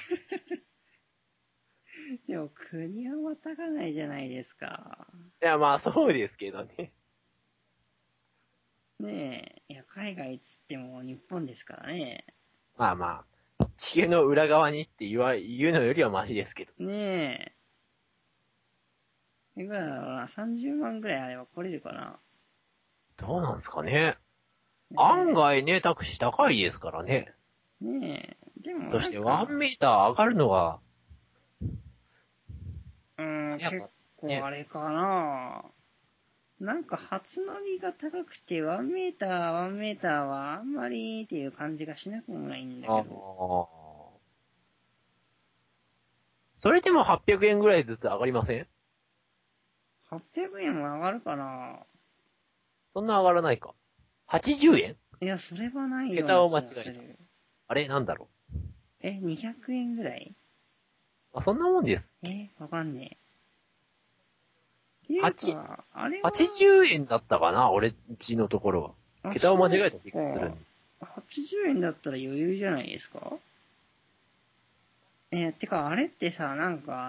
でも、国はまたがないじゃないですか。 いや、まあそうですけどね。 ねえ。いや、海外っつっても日本ですからね。 まあまあ、地球の裏側にって言うのよりはマシですけど。 ねえ。いくらだろうな。30万ぐらいあれば来れるかな。 どうなんですかね。 ね案外ね、タクシー高いですからね。 ねえ。でもそしてワなんか、 ンメーター上がるのが、 結早かったね。 構あれかな。なんか初乗りが高くて、ワンメーターはあんまりっていう感じがしなくもないんだあけど。 あ。それでも800円ぐらいずつ上がりません？ 800円も上がるかな。 そんな上がらないか。80円？ いや、それはないよう桁なを間違えた。 気がする。 あれなんだろ 200円ぐらいう 。あ、そんなもんです。 わかんねえ。っていう 8、 か、あれは、 80円だったかな俺んちのところは。桁を間違えた気がするんで。 80円だったら余裕じゃないですか。てか、あれってさ、なんか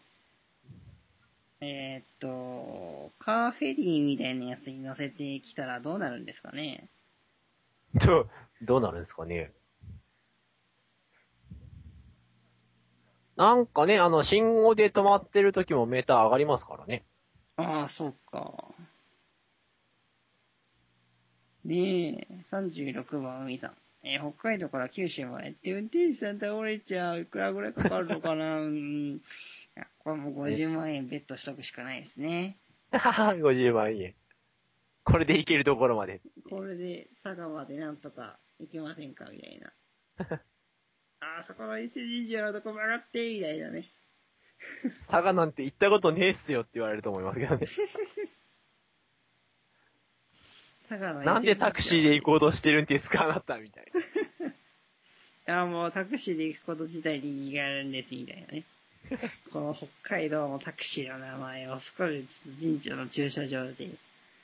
カーフェリーみたいなやつに乗せてきたらどうなるんですかね。 どうなるんですかね。なんかね、信号で止まってる時もメーター上がりますからね。 ああ、そうか。ねえ、36番海さん。北海道から九州までって運転手さん倒れちゃう。いくらぐらいかかるのかないや、これもう50万円ベットしとくしかないですね。 50万円。これで行けるところまで。 これで佐賀までなんとか行けませんかみたいな。そこの伊勢神社のとこ曲がってみたいなね。 佐賀なんて行ったことねえっすよって言われると思いますけどね。 佐賀の伊勢神社。 なんでタクシーで行こうとしてるんですかあなたみたいな。 いや、もうタクシーで行くこと自体に意義があるんです、みたいなね。この北海道のタクシーの名前をスコル神社の駐車場で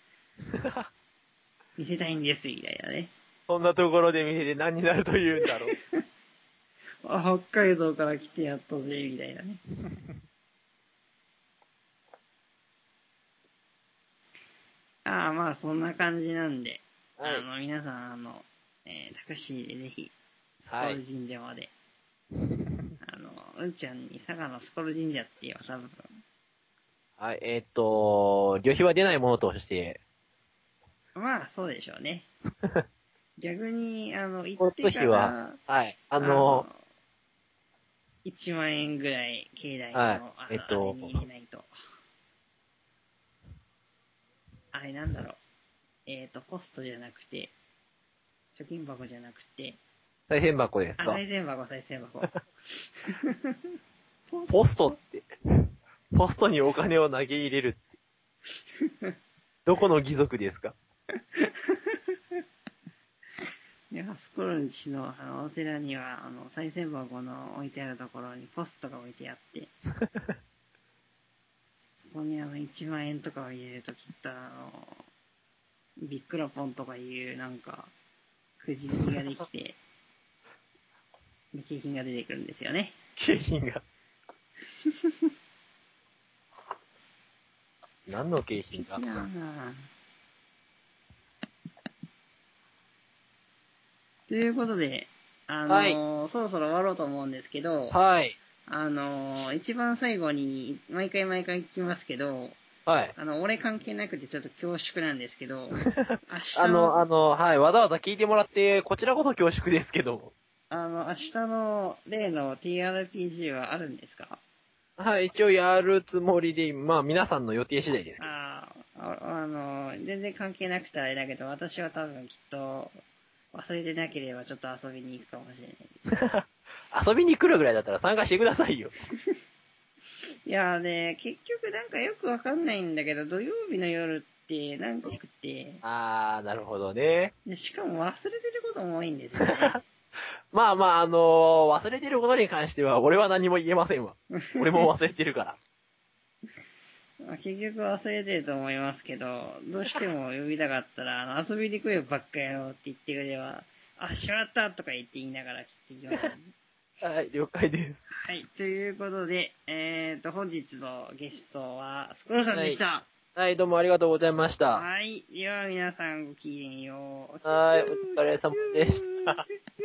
見せたいんです、みたいなね。 そんなところで見せて何になると言うんだろう。 北海道から来てやったぜ、みたいなね。まあ、そんな感じなんで、 はい。 皆さん、タクシーでぜひ、スコルはい。 神社まで、うんちゃんに佐賀のスコル神社っていう多分、 はい、旅費は出ないものとして、 まあ、そうでしょうね。逆に、行交ってか通費は、 ら、 はい、 1万円ぐらい、境内はい、 の、あれに入れないと。あれなんだろう。ポストじゃなくて、貯金箱じゃなくて、 再銭箱ですか？ 再銭箱、再銭箱。 ポストって、ポストにお金を投げ入れるって、どこの義族ですか？ で、スコルンチの、お寺には、再銭箱の置いてあるところにポストが置いてあって、そこに1万円とかを入れるときっと、ビックラポンとかいう、なんか、くじ引きができて、景品が出てくるんですよね。 景品が。何の景品だ？ 素敵だな。ということで、 はい。 そろそろ終わろうと思うんですけど、 はい。 一番最後に、毎回聞きますけど、 はい。 俺関係なくてちょっと恐縮なんですけど、明日の、 はい。わざわざ聞いてもらって、こちらこそ恐縮ですけど。 明日の例の TRPG はあるんですか？ はい。一応やるつもりで、まあ皆さんの予定次第ですけど。 全然関係なくてあれだけど、私は多分きっと、忘れてなければちょっと遊びに行くかもしれない。 遊びに来るぐらいだったら参加してくださいよ。 いやーね、結局なんかよくわかんないんだけど、土曜日の夜って何くて、 なるほどね。 でしかも忘れてること重いんですよね。 まあまあ、忘れてることに関しては、俺は何も言えませんわ。俺も忘れてるから。 まあ結局忘れてると思いますけど、どうしても呼びたかったら、遊びに来るばっかやろうって言ってくれれば、あ、しまったとか言って言いながら切ってきます、ね。 はい、了解です。 はい、ということで、本日のゲストは、スコロさんでした。 はい、どうもありがとうございました。 はい、では皆さんごきげんよう。 はい、お疲れ様でした。